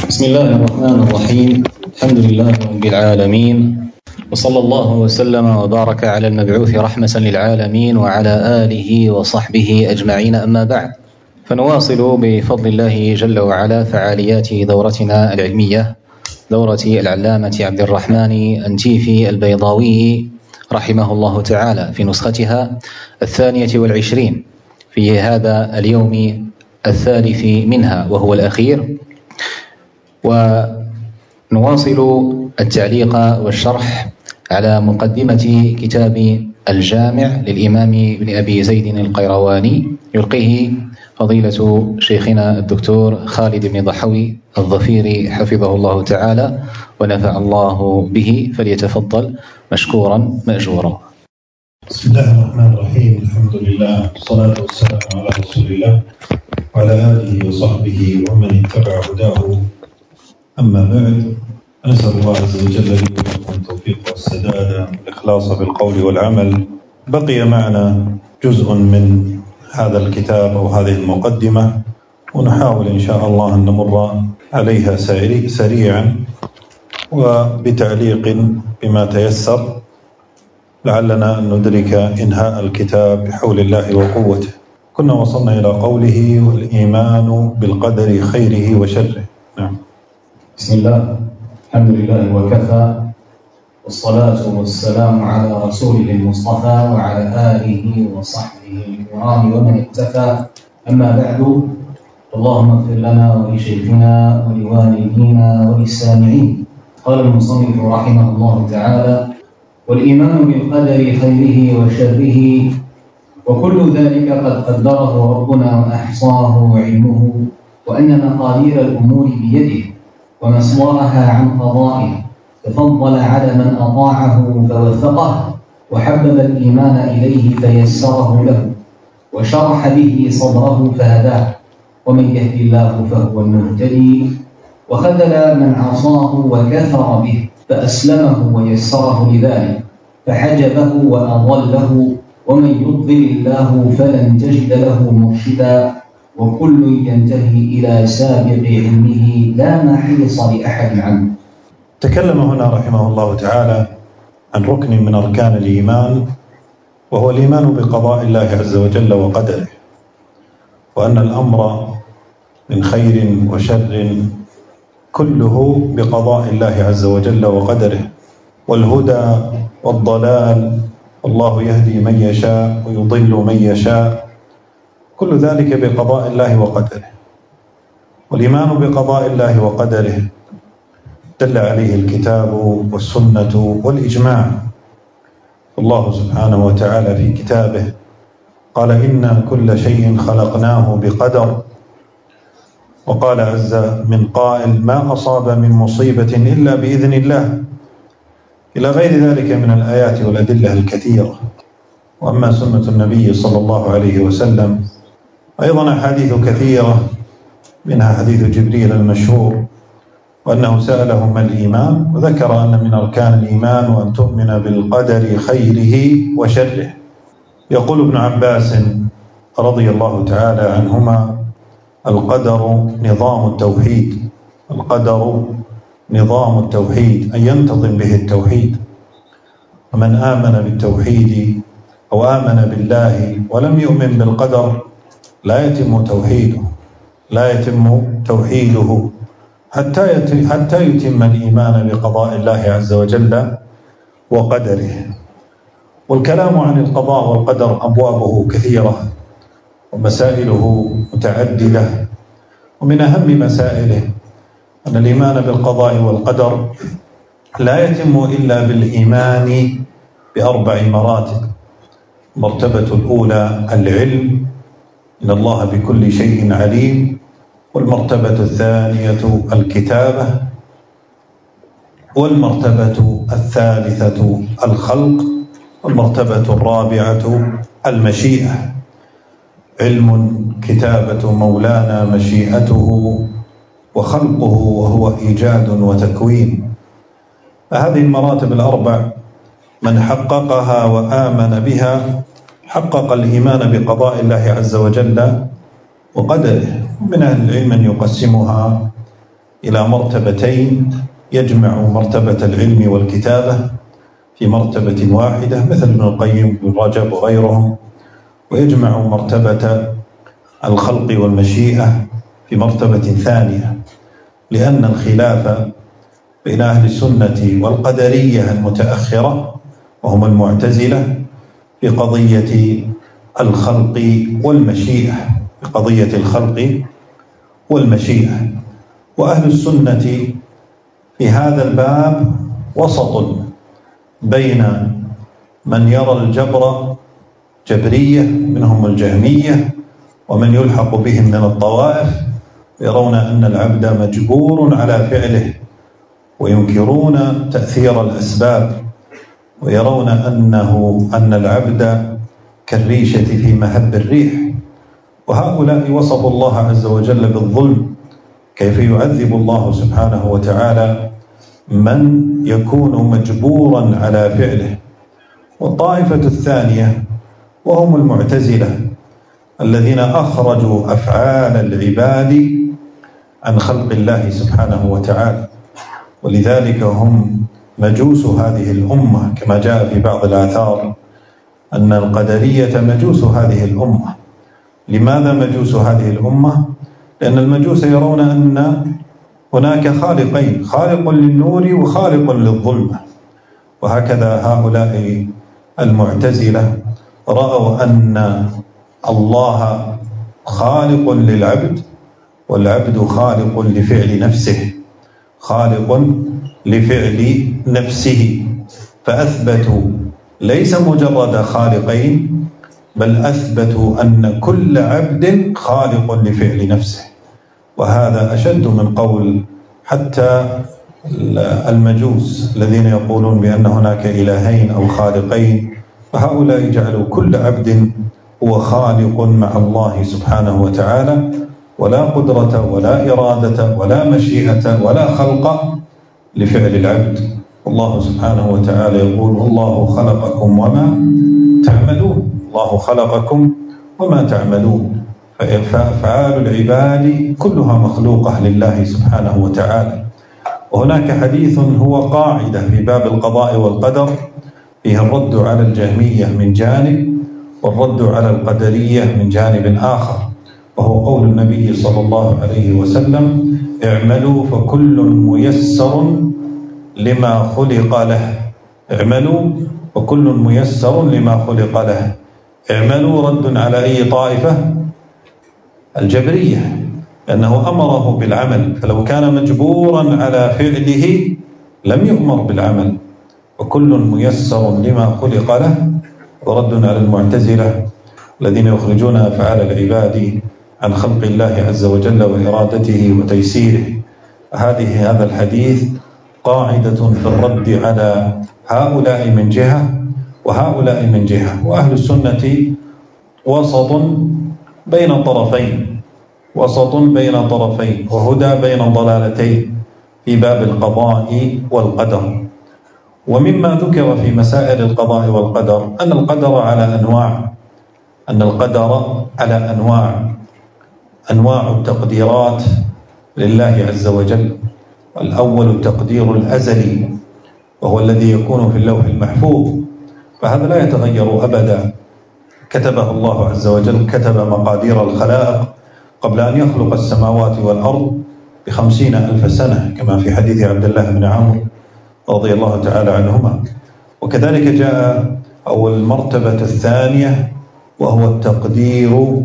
بسم الله الرحمن الرحيم. الحمد لله رب العالمين، وصلى الله وسلم وبارك على المبعوث رحمة للعالمين وعلى آله وصحبه أجمعين، أما بعد، فنواصل بفضل الله جل وعلا فعاليات دورتنا العلمية، دورة العلامة عبد الرحمن أنتيفي البيضاوي رحمه الله تعالى في نسختها 22 في هذا اليوم الثالث منها وهو الأخير. ونواصل التعليق والشرح على مقدمة كتاب الجامع للإمام ابن أبي زيد القيرواني، يلقيه فضيلة شيخنا الدكتور خالد بن ضحوي الظفيري حفظه الله تعالى ونفع الله به، فليتفضل مشكورا مأجورا. بسم الله الرحمن الرحيم. الحمد لله والصلاة والسلام على رسول الله وعلى آله وصحبه ومن اتبع هداه، أما بعد، نسأل الله عز وجل لي ولكم التوفيق والسداد والإخلاص بالقول والعمل. بقي معنا جزء من هذا الكتاب أو هذه المقدمة، ونحاول إن شاء الله أن نمر عليها سريعا وبتعليق بما تيسر، لعلنا أن ندرك إنهاء الكتاب بحول الله وقوته. كنا وصلنا إلى قوله: والإيمان بالقدر خيره وشره. نعم. بسم الله، الحمد لله وكفى، والصلاة والسلام على رسوله المصطفى وعلى آله وصحبه الكرام ومن اكتفى، أما بعد، اللهم اغفر لنا ولشيخنا ولوالدينا وللسامعين. قال المصنف رحمه الله تعالى: والإيمان بالقدر خيره وشره، وكل ذلك قد قدره ربنا وأحصاه علمه، وأن مقادير الأمور بيده ومصدرها عن قضائه، تفضل على من أطاعه فوفقه، وحبب الإيمان إليه فيسره له، وشرح به صدره فهداه، ومن يهد الله فهو المهتدي، وخذل من عصاه وكفر به فأسلمه ويسره لذلك، فحجبه وأضله، ومن يضلل الله فلن تجد له مرشدا، وكل ينتهي إلى سابق علمه لا محيص لأحد عنه. تكلم هنا رحمه الله تعالى عن ركن من أركان الإيمان، وهو الإيمان بقضاء الله عز وجل وقدره، وأن الأمر من خير وشر كله بقضاء الله عز وجل وقدره، والهدى والضلال الله يهدي من يشاء ويضل من يشاء، كل ذلك بقضاء الله وقدره. والإيمان بقضاء الله وقدره دل عليه الكتاب والسنة والإجماع. الله سبحانه وتعالى في كتابه قال: إن كل شيء خلقناه بقدر. وقال عز من قائل: ما أصاب من مصيبة إلا بإذن الله، إلى غير ذلك من الآيات والأدلة الكثيرة. وأما سنة النبي صلى الله عليه وسلم أيضا أحاديث كثيرة، منها حديث جبريل المشهور، وأنه سأله ما الإيمان، وذكر أن من أركان الإيمان وأن تؤمن بالقدر خيره وشره. يقول ابن عباس رضي الله تعالى عنهما: القدر نظام التوحيد. القدر نظام التوحيد، أن ينتظم به التوحيد. ومن آمن بالتوحيد أو آمن بالله ولم يؤمن بالقدر لا يتم توحيده حتى يتم الإيمان بقضاء الله عز وجل وقدره. والكلام عن القضاء والقدر أبوابه كثيرة ومسائله متعددة، ومن أهم مسائله أن الإيمان بالقضاء والقدر لا يتم إلا بالإيمان ب4 مراتب. المرتبة الأولى العلم، إن الله بكل شيء عليم. والمرتبة الثانية الكتابة. والمرتبة الثالثة الخلق. والمرتبة الرابعة المشيئة. علم، كتابة مولانا، مشيئته وخلقه وهو إيجاد وتكوين. هذه المراتب ال4 من حققها وآمن بها حقق الإيمان بقضاء الله عز وجل وقدره. من أهل العلم من يقسمها إلى مرتبتين، يجمع مرتبة العلم والكتابة في مرتبة واحدة مثل ابن القيم وابن رجب وغيرهم، ويجمع مرتبة الخلق والمشيئة في مرتبة ثانية، لأن الخلاف بين أهل السنة والقدرية المتأخرة وهم المعتزلة في قضية الخلق والمشيئة، بقضية الخلق والمشيئة. وأهل السنة في هذا الباب وسط بين من يرى الجبر جبرية منهم الجهمية ومن يلحق بهم من الطوائف، يرون أن العبد مجبور على فعله وينكرون تأثير الأسباب، ويرون أن العبد كالريشة في مهب الريح. وهؤلاء وصفوا الله عز وجل بالظلم، كيف يعذب الله سبحانه وتعالى من يكون مجبورا على فعله. والطائفة الثانية وهم المعتزلة الذين أخرجوا أفعال العباد عن خلق الله سبحانه وتعالى، ولذلك هم مجوس هذه الأمة، كما جاء في بعض الآثار أن القدرية مجوس هذه الأمة. لماذا مجوس هذه الأمة؟ لأن المجوس يرون أن هناك خالقين، خالق للنور وخالق للظلمة، وهكذا هؤلاء المعتزلة رأوا أن الله خالق للعبد والعبد خالق لفعل نفسه، خالق لفعل نفسه، فأثبتوا ليس مجرد خالقين، بل أثبتوا أن كل عبد خالق لفعل نفسه. وهذا أشد من قول حتى المجوس الذين يقولون بأن هناك إلهين أو خالقين، فهؤلاء جعلوا كل عبد هو خالق مع الله سبحانه وتعالى، ولا قدرة ولا إرادة ولا مشيئة ولا خلق لفعل العبد. الله سبحانه وتعالى يقول: الله خلقكم وما تعملون، الله خلقكم وما تعملون. فأفعال العباد كلها مخلوقة لله سبحانه وتعالى. وهناك حديث هو قاعدة في باب القضاء والقدر، فيه الرد على الجهمية من جانب والرد على القدرية من جانب آخر، وهو قول النبي صلى الله عليه وسلم: اعملوا فكل ميسر لما خلق له. اعملوا وكل ميسر لما خلق له. اعملوا رد على أي طائفة؟ الجبرية، لأنه أمره بالعمل، فلو كان مجبورا على فعله لم يؤمر بالعمل. وكل ميسر لما خلق له. ورد على المعتزلة الذين يخرجون أفعال العباد عن خلق الله عز وجل وإرادته وتيسيره. هذا الحديث قاعدة في الرد على هؤلاء من جهة وهؤلاء من جهة. وأهل السنة وسط بين طرفين، وسط بين طرفين، وهدى بين ضلالتين في باب القضاء والقدر. ومما ذكر في مسائل القضاء والقدر أن القدر على أنواع، أنواع التقديرات لله عز وجل. الأول التقدير الأزلي، وهو الذي يكون في اللوح المحفوظ، فهذا لا يتغير أبدا، كتبه الله عز وجل، كتب مقادير الخلائق قبل أن يخلق السماوات والأرض ب50,000 سنة، كما في حديث عبد الله بن عمرو رضي الله تعالى عنهما. وكذلك جاء المرتبة الثانية وهو التقدير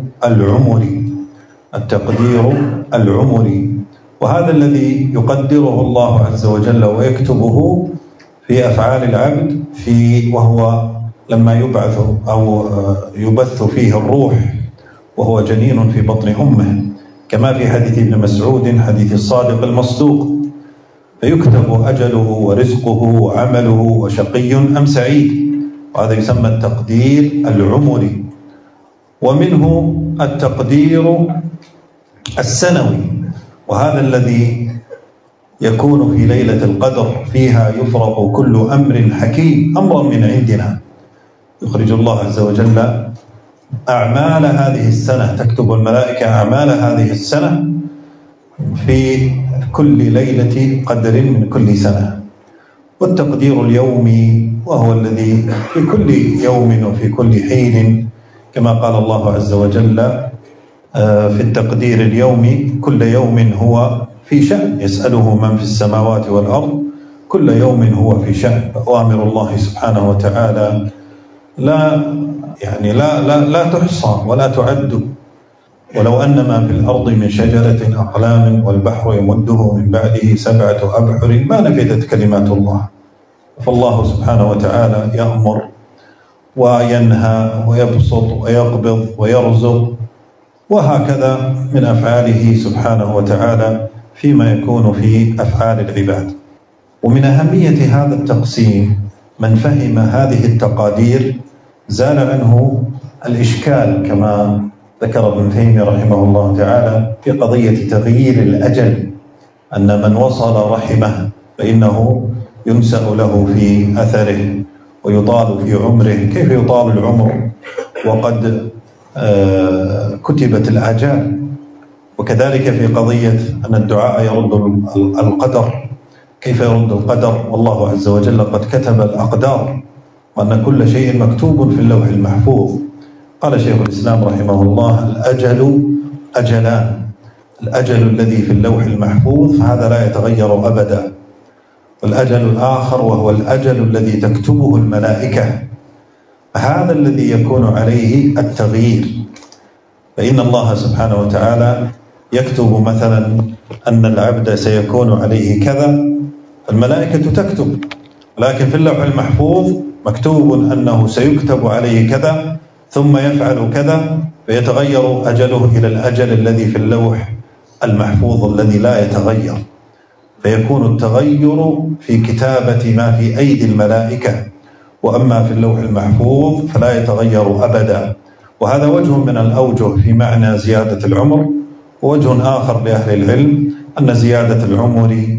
العمري، وهذا الذي يقدره الله عز وجل ويكتبه في أفعال العبد وهو لما يبعث أو يبث فيه الروح وهو جنين في بطن أمه، كما في حديث ابن مسعود حديث الصادق المصدوق، فيكتب أجله ورزقه وعمله وشقي أم سعيد، وهذا يسمى التقدير العمري. ومنه التقدير السنوي، وهذا الذي يكون في ليلة القدر، فيها يفرق كل أمر حكيم أمرا من عندنا. يخرج الله عز وجل أعمال هذه السنة، تكتب الملائكة أعمال هذه السنة في كل ليلة قدر من كل سنة، والتقدير اليومي وهو الذي في كل يوم وفي كل حين، كما قال الله عز وجل في التقدير اليومي: كل يوم هو في شأن يسأله من في السماوات والأرض، كل يوم هو في شأن. فأوامر الله سبحانه وتعالى لا تحصى ولا تعد. ولو أن ما في الأرض من شجرة أقلام والبحر يمده من بعده 7 أبحر ما نفدت كلمات الله. فالله سبحانه وتعالى يأمر وينهى ويبسط ويقبض ويرزق، وهكذا من أفعاله سبحانه وتعالى فيما يكون في أفعال العباد. ومن أهمية هذا التقسيم من فهم هذه التقادير زال عنه الإشكال، كما ذكر ابن تيمية رحمه الله تعالى في قضية تغيير الأجل، أن من وصل رحمه فإنه ينسأ له في أثره ويطال في عمره. كيف يطال العمر وقد كتبت الآجال؟ وكذلك في قضية أن الدعاء يرد القدر، كيف يرد القدر والله عز وجل قد كتب الأقدار، وأن كل شيء مكتوب في اللوح المحفوظ. قال شيخ الإسلام رحمه الله: الأجل أجلان، الأجل الذي في اللوح المحفوظ هذا لا يتغير أبدا، والأجل الآخر وهو الأجل الذي تكتبه الملائكة، هذا الذي يكون عليه التغيير. فإن الله سبحانه وتعالى يكتب مثلا أن العبد سيكون عليه كذا، الملائكة تكتب، لكن في اللوح المحفوظ مكتوب أنه سيكتب عليه كذا ثم يفعل كذا، فيتغير أجله إلى الأجل الذي في اللوح المحفوظ الذي لا يتغير، فيكون التغير في كتابة ما في أيدي الملائكة، وأما في اللوح المحفوظ فلا يتغير أبدا. وهذا وجه من الأوجه في معنى زيادة العمر. ووجه آخر لأهل العلم أن زيادة العمر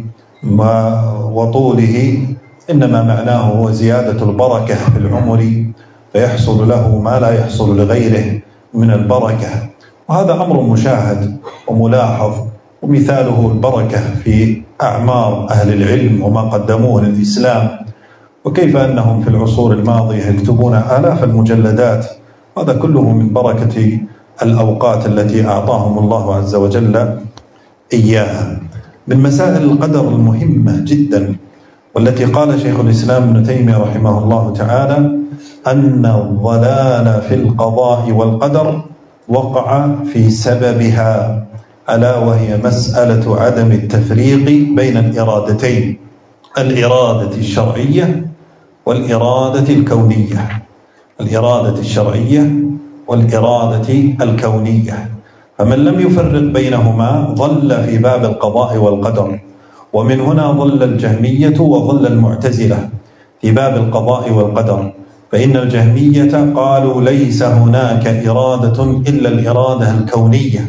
وطوله إنما معناه هو زيادة البركة في العمر، فيحصل له ما لا يحصل لغيره من البركة، وهذا أمر مشاهد وملاحظ، ومثاله البركة في أعمار أهل العلم وما قدموه للإسلام، وكيف أنهم في العصور الماضية يكتبون آلاف المجلدات، هذا كله من بركة الأوقات التي أعطاهم الله عز وجل إياها. من مسائل القدر المهمة جدا، والتي قال شيخ الإسلام ابن تيمية رحمه الله تعالى أن الضلال في القضاء والقدر وقع في سببها، ألا وهي مسألة عدم التفريق بين الإرادتين، الإرادة الشرعية والإرادة الكونية، الإرادة الشرعية والإرادة الكونية. فمن لم يفرق بينهما ضل في باب القضاء والقدر، ومن هنا ضل الجهمية وضل المعتزلة في باب القضاء والقدر. فإن الجهمية قالوا ليس هناك إرادة إلا الإرادة الكونية،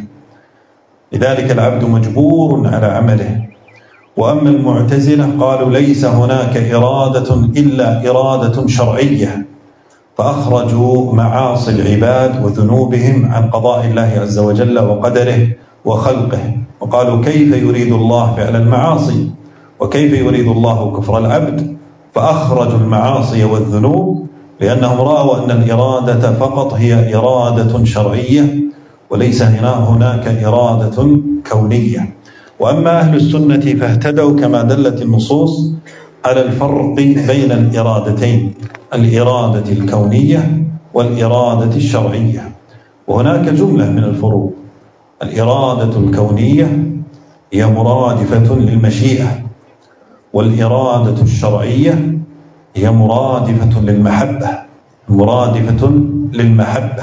لذلك العبد مجبور على عمله. وأما المعتزلة قالوا ليس هناك إرادة إلا إرادة شرعية، فأخرجوا معاصي العباد وذنوبهم عن قضاء الله عز وجل وقدره وخلقه، وقالوا كيف يريد الله فعل المعاصي وكيف يريد الله كفر العبد، فأخرجوا المعاصي والذنوب لأنهم رأوا أن الإرادة فقط هي إرادة شرعية وليس هناك إرادة كونية. وأما أهل السنة فاهتدوا كما دلت النصوص على الفرق بين الإرادتين، الإرادة الكونية والإرادة الشرعية. وهناك جملة من الفروق: الإرادة الكونية هي مرادفة للمشيئة، والإرادة الشرعية هي مرادفة للمحبة، مرادفة للمحبة.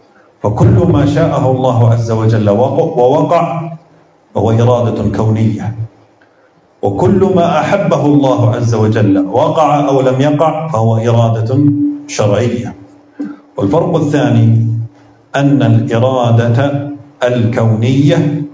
فكل ما شاءه الله عز وجل ووقع فهو إرادة كونية، وكل ما أحبه الله عز وجل وقع أو لم يقع فهو إرادة شرعية. والفرق الثاني أن الإرادة الكونية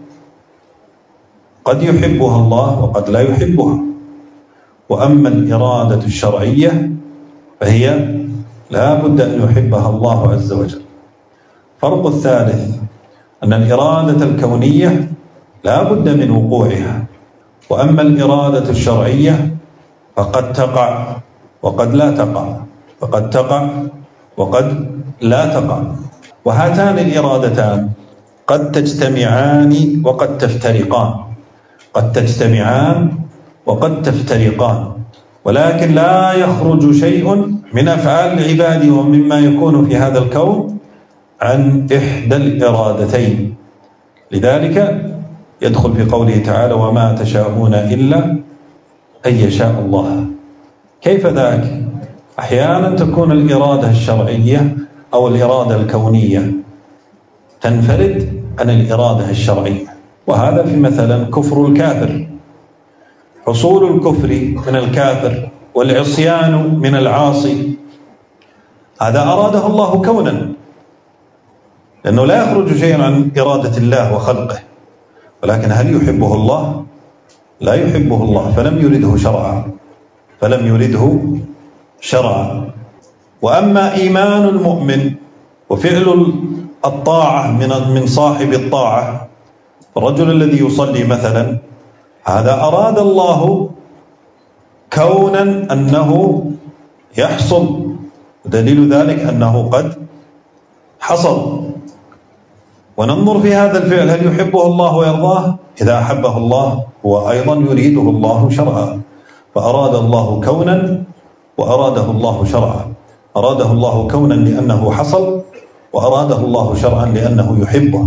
قد يحبها الله وقد لا يحبها، وأما الإرادة الشرعية فهي لا بد أن يحبها الله عز وجل. الفرق الثالث أن الإرادة الكونية لا بد من وقوعها. وأما الإرادة الشرعية فقد تقع وقد لا تقع، فقد تقع وقد لا تقع. وهاتان الإرادتان قد تجتمعان وقد تفترقان، قد تجتمعان وقد تفترقان، ولكن لا يخرج شيء من أفعال العباد ومما يكون في هذا الكون عن إحدى الإرادتين. لذلك يدخل في قوله تعالى: وما تشاءون إلا أن يشاء الله. كيف ذاك؟ أحيانا تكون الإرادة الشرعية أو الإرادة الكونية تنفرد عن الإرادة الشرعية، وهذا في مثلا كفر الكافر، حصول الكفر من الكافر والعصيان من العاصي، هذا أراده الله كونا، لأنه لا يخرج شيئا عن إرادة الله وخلقه. ولكن هل يحبه الله؟ لا يحبه الله، فلم يرده شرعا، فلم يرده شرعا. وأما إيمان المؤمن وفعل الطاعة من صاحب الطاعة، الرجل الذي يصلي مثلا، هذا أراد الله كونا أنه يحصل، دليل ذلك أنه قد حصل. وننظر في هذا الفعل هل يحبه الله ويرضاه؟ إذا أحبه الله هو أيضا يريده الله شرعا، فأراد الله كونا وأراده الله شرعا. أراده الله كونا لأنه حصل، وأراده الله شرعا لأنه يحبه.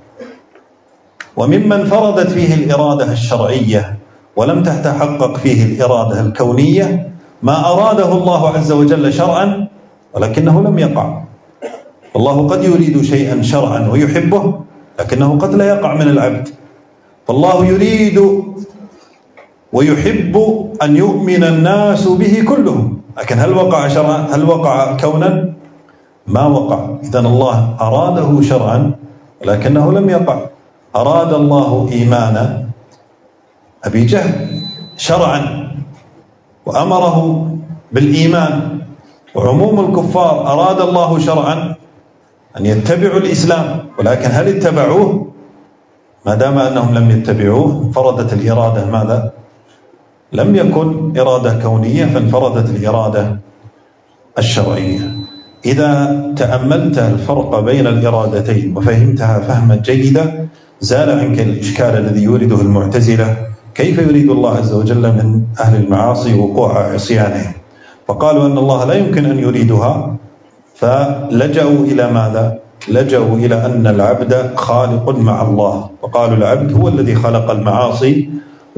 وممن فردت فيه الإرادة الشرعية ولم تتحقق فيه الإرادة الكونية ما أراده الله عز وجل شرعا ولكنه لم يقع. الله قد يريد شيئا شرعا ويحبه، لكنه قد لا يقع من العبد. فالله يريد ويحب أن يؤمن الناس به كلهم، لكن هل وقع شرعا؟ هل وقع كونا؟ ما وقع. إذن الله أراده شرعا ولكنه لم يقع. أراد الله إيمان أبي جهل شرعا وأمره بالإيمان، وعموم الكفار أراد الله شرعا أن يتبعوا الإسلام، ولكن هل اتبعوه؟ ما دام أنهم لم يتبعوه فردت الإرادة ماذا؟ لم يكن إرادة كونية، فانفردت الإرادة الشرعية. إذا تأملت الفرق بين الإرادتين وفهمتها فهما جيدا زال عنك الإشكال الذي يورده المعتزلة: كيف يريد الله عز وجل من أهل المعاصي وقوع عصيانهم؟ فقالوا أن الله لا يمكن أن يريدها، فلجأوا إلى ماذا؟ لجأوا إلى أن العبد خالق مع الله، وقالوا العبد هو الذي خلق المعاصي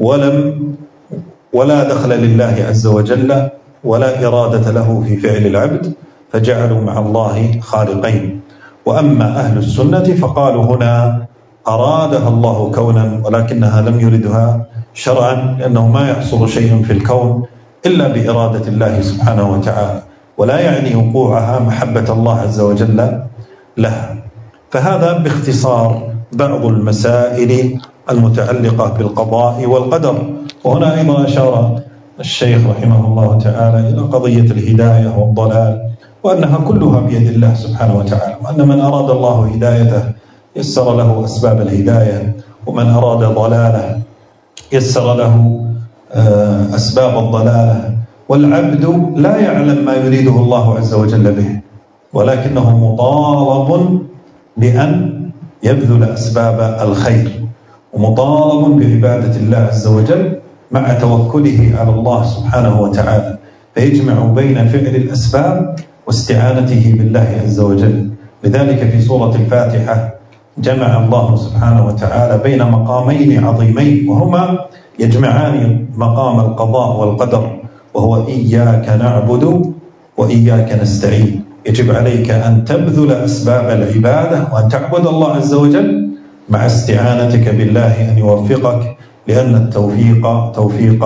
ولا دخل لله عز وجل ولا إرادة له في فعل العبد، فجعلوا مع الله خالقين. وأما أهل السنة فقالوا هنا أرادها الله كونا ولكنها لم يردها شرعا، لأنه ما يحصل شيء في الكون إلا بإرادة الله سبحانه وتعالى، ولا يعني وقوعها محبة الله عز وجل لها. فهذا باختصار بعض المسائل المتعلقة بالقضاء والقدر. وهنا أيضا أشار الشيخ رحمه الله تعالى إلى قضية الهداية والضلال، وأنها كلها بيد الله سبحانه وتعالى، وأن من أراد الله هدايته يسر له أسباب الهداية، ومن أراد ضلاله يسر له أسباب الضلالة. والعبد لا يعلم ما يريده الله عز وجل به، ولكنه مطالب بأن يبذل أسباب الخير، ومطالب بعبادة الله عز وجل مع توكله على الله سبحانه وتعالى، فيجمع بين فعل الأسباب واستعانته بالله عز وجل. لذلك في سورة الفاتحة جمع الله سبحانه وتعالى بين مقامين عظيمين، وهما يجمعان مقام القضاء والقدر، وهو إياك نعبد وإياك نستعين. يجب عليك أن تبذل أسباب العبادة وأن تعبد الله عز وجل مع استعانتك بالله أن يوفقك، لأن توفيق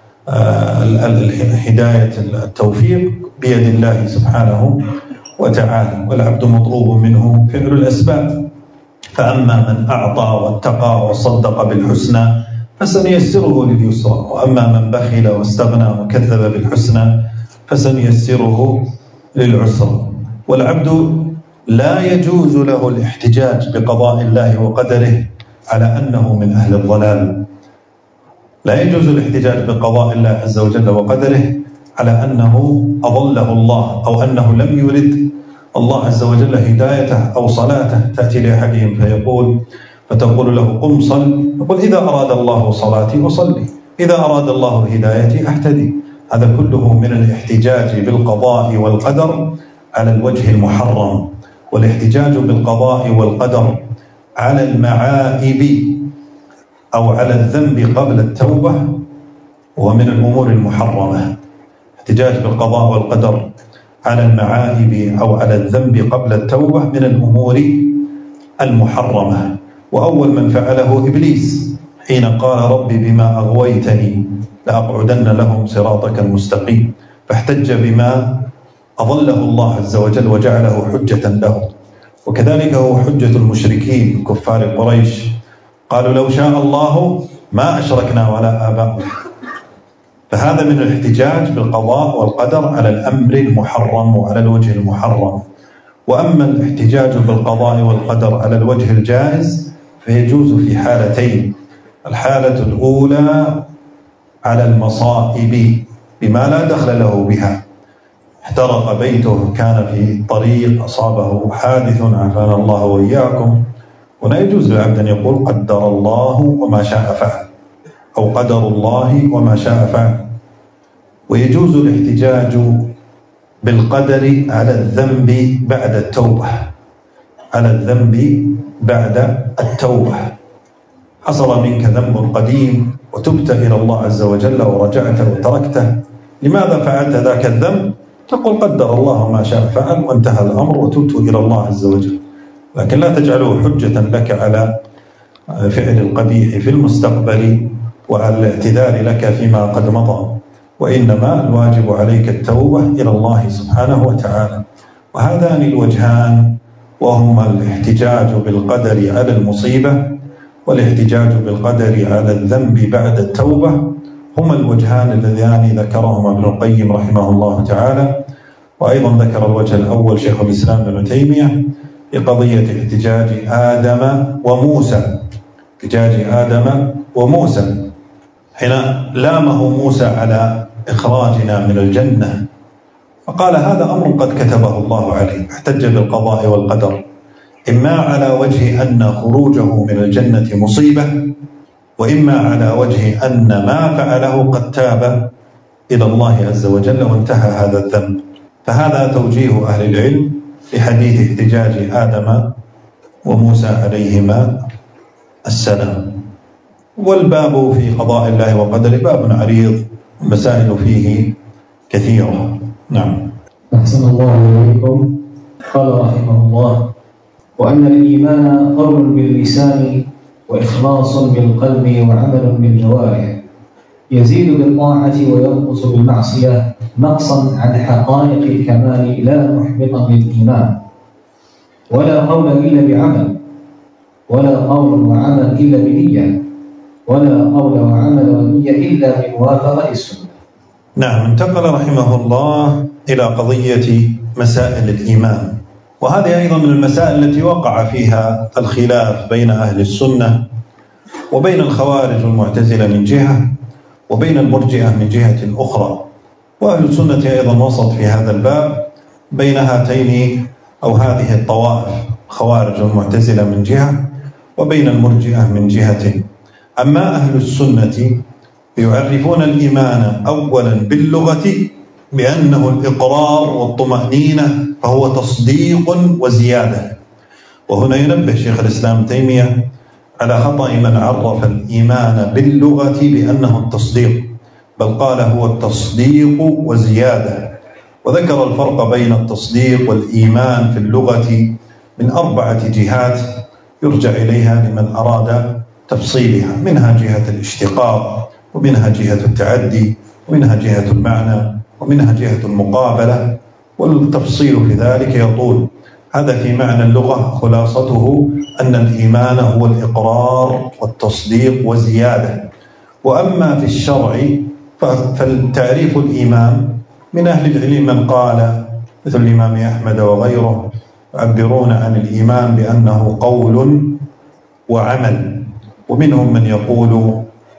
الهداية التوفيق بيد الله سبحانه وتعالى، والعبد مطلوب منه فعل الأسباب. فأما من أعطى واتقى وصدق بالحسنى فسنيسره لليسرى، وأما من بخل واستغنى وكذب بالحسنى فسنيسره للعسرى. والعبد لا يجوز له الاحتجاج بقضاء الله وقدره على أنه من أهل الضلال. لا يجوز الاحتجاج بقضاء الله عز وجل وقدره على أنه أضله الله أو أنه لم يرد الله عز وجل هدايته أو صلاته. تأتي لأحدهم فتقول له قم صل، يقول إذا أراد الله صلاتي أصلي، إذا أراد الله هدايتي أهتدي. هذا كله من الاحتجاج بالقضاء والقدر على الوجه المحرم. والاحتجاج بالقضاء والقدر على المعائب أو على الذنب قبل التوبة هو من الأمور المحرمة. احتجاج بالقضاء والقدر على المعائب أو على الذنب قبل التوبة من الأمور المحرمة. وأول من فعله إبليس حين قال رب بما أغويتني لأقعدن لهم صراطك المستقيم، فاحتج بما أضله الله عز وجل وجعله حجة له. وكذلك هو حجة المشركين كفار قريش، قالوا لو شاء الله ما أشركنا ولا آباؤنا. فهذا من الاحتجاج بالقضاء والقدر على الأمر المحرم وعلى الوجه المحرم. وأما الاحتجاج بالقضاء والقدر على الوجه الجائز فيجوز في حالتين. الحالة الأولى على المصائب بما لا دخل له بها، احترق بيته، كان في طريق، أصابه حادث، عافانا الله وإياكم. ولا يجوز للعبد أن يقول قدر الله وما شاء فعل أو قدر الله وما شاء فعل. ويجوز الاحتجاج بالقدر على الذنب بعد التوبة، على الذنب بعد التوبة. حصل منك ذنب قديم وتبت إلى الله عز وجل ورجعت وتركته، لماذا فعلت ذاك الذنب؟ تقول قدر الله ما شاء فعل وانتهى الأمر وتبت إلى الله عز وجل. لكن لا تجعله حجة لك على فعل القبيح في المستقبل وعلى الاعتذار لك فيما قد مضى، وإنما الواجب عليك التوبة إلى الله سبحانه وتعالى. وهذان الوجهان وهما الاحتجاج بالقدر على المصيبة والاحتجاج بالقدر على الذنب بعد التوبة هما الوجهان اللذان ذكرهما ابن القيم رحمه الله تعالى. وأيضا ذكر الوجه الأول شيخ الإسلام ابن تيمية بقضية احتجاج آدم وموسى، احتجاج آدم وموسى حين لامه موسى على إخراجنا من الجنة، فقال هذا أمر قد كتبه الله عليه. احتج بالقضاء والقدر إما على وجه أن خروجه من الجنة مصيبة، وإما على وجه أن ما فعله قد تاب إلى الله عز وجل وانتهى هذا الذنب. فهذا توجيه أهل العلم لحديث احتجاج آدم وموسى عليهما السلام. والباب في قضاء الله وقدره باب عريض، المسائل فيه كثيرة. نعم. أحسن الله إليكم. قال رحمه الله: وأن الإيمان قول باللسان وإخلاص بالقلب وعمل بالجوارح، يزيد بالطاعة وينقص بالمعصية نقصا عن حقائق الكمال لا محبطا للإيمان. ولا قول إلا بعمل، ولا قول وعمل إلا بنية، ولا قول وعمل ونية إلا بموافقة السنة. نعم. انتقل رحمه الله إلى قضية مسائل الإيمان، وهذه أيضا من المسائل التي وقع فيها الخلاف بين أهل السنة وبين الخوارج والمعتزلة من جهة، وبين المرجئة من جهة أخرى. وأهل السنة أيضا وسط في هذا الباب بين هاتين أو هذه الطوائف، خوارج والمعتزلة من جهة وبين المرجئة من جهة. أما أهل السنة يعرفون الإيمان أولا باللغة بأنه الإقرار والطمأنينة، فهو تصديق وزيادة. وهنا ينبه شيخ الإسلام تيمية على خطأ من عرف الإيمان باللغة بأنه التصديق، بل قال هو التصديق وزيادة. وذكر الفرق بين التصديق والإيمان في اللغة من 4 جهات يرجع إليها لمن أراد تفصيلها، منها جهة الاشتقاق، ومنها جهة التعدي، ومنها جهة المعنى، ومنها جهة المقابلة، والتفصيل في ذلك يطول. هذا في معنى اللغة خلاصته أن الإيمان هو الإقرار والتصديق وزيادة. وأما في الشرع فالتعريف الإيمان من أهل العلم من قال مثل الإمام أحمد وغيره يعبرون عن الإيمان بأنه قول وعمل، ومنهم من يقول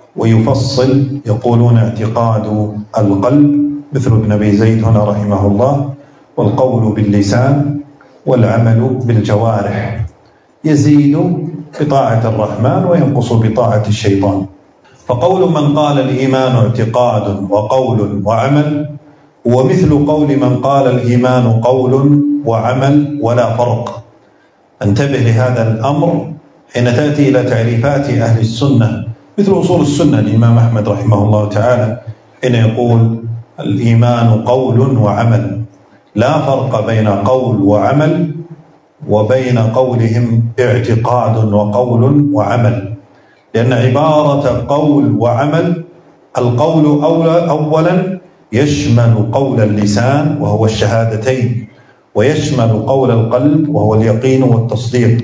ويفصل، يقولون اعتقاد القلب مثل ابن أبي زيد هنا رحمه الله، والقول باللسان والعمل بالجوارح، يزيد بطاعة الرحمن وينقص بطاعة الشيطان. فقول من قال الإيمان اعتقاد وقول وعمل هو مثل قول من قال الإيمان قول وعمل ولا فرق. انتبه لهذا الأمر حين تأتي إلى تعريفات أهل السنة، مثل أصول السنة الإمام أحمد رحمه الله تعالى حين يقول الإيمان قول وعمل، لا فرق بين قول وعمل وبين قولهم اعتقاد وقول وعمل، لأن عبارة قول وعمل، القول أولا يشمل قول اللسان وهو الشهادتين، ويشمل قول القلب وهو اليقين والتصديق،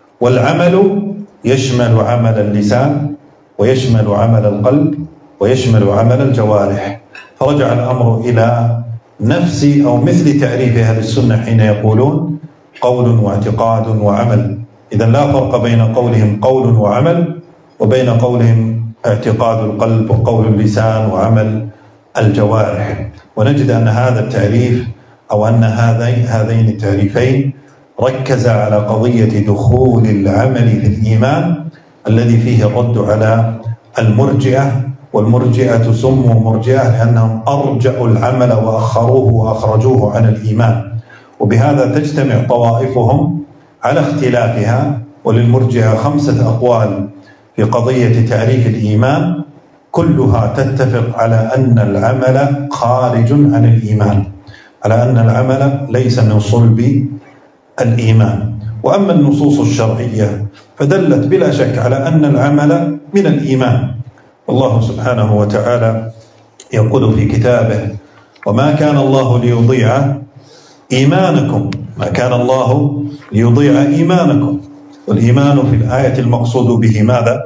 والعمل يشمل عمل اللسان ويشمل عمل القلب ويشمل عمل الجوارح. فرجع الأمر إلى نفس أو مثل تعريف أهل السنة حين يقولون قول واعتقاد وعمل. إذن لا فرق بين قولهم قول وعمل وبين قولهم اعتقاد القلب وقول اللسان وعمل الجوارح. ونجد أن هذا التعريف أو أن هذين التعريفين ركز على قضية دخول العمل في الإيمان الذي فيه الرد على المرجئة، والمرجئة سموا مرجئة لأنهم أرجعوا العمل وأخروه وأخرجوه عن الإيمان، وبهذا تجتمع طوائفهم على اختلافها. وللمرجئة 5 أقوال في قضية تعريف الإيمان، كلها تتفق على أن العمل خارج عن الإيمان، على أن العمل ليس من صلب الإيمان. وأما النصوص الشرعية فدلت بلا شك على أن العمل من الإيمان. والله سبحانه وتعالى يقول في كتابه: وما كان الله ليضيع إيمانكم، ما كان الله ليضيع إيمانكم. والإيمان في الآية المقصود به ماذا؟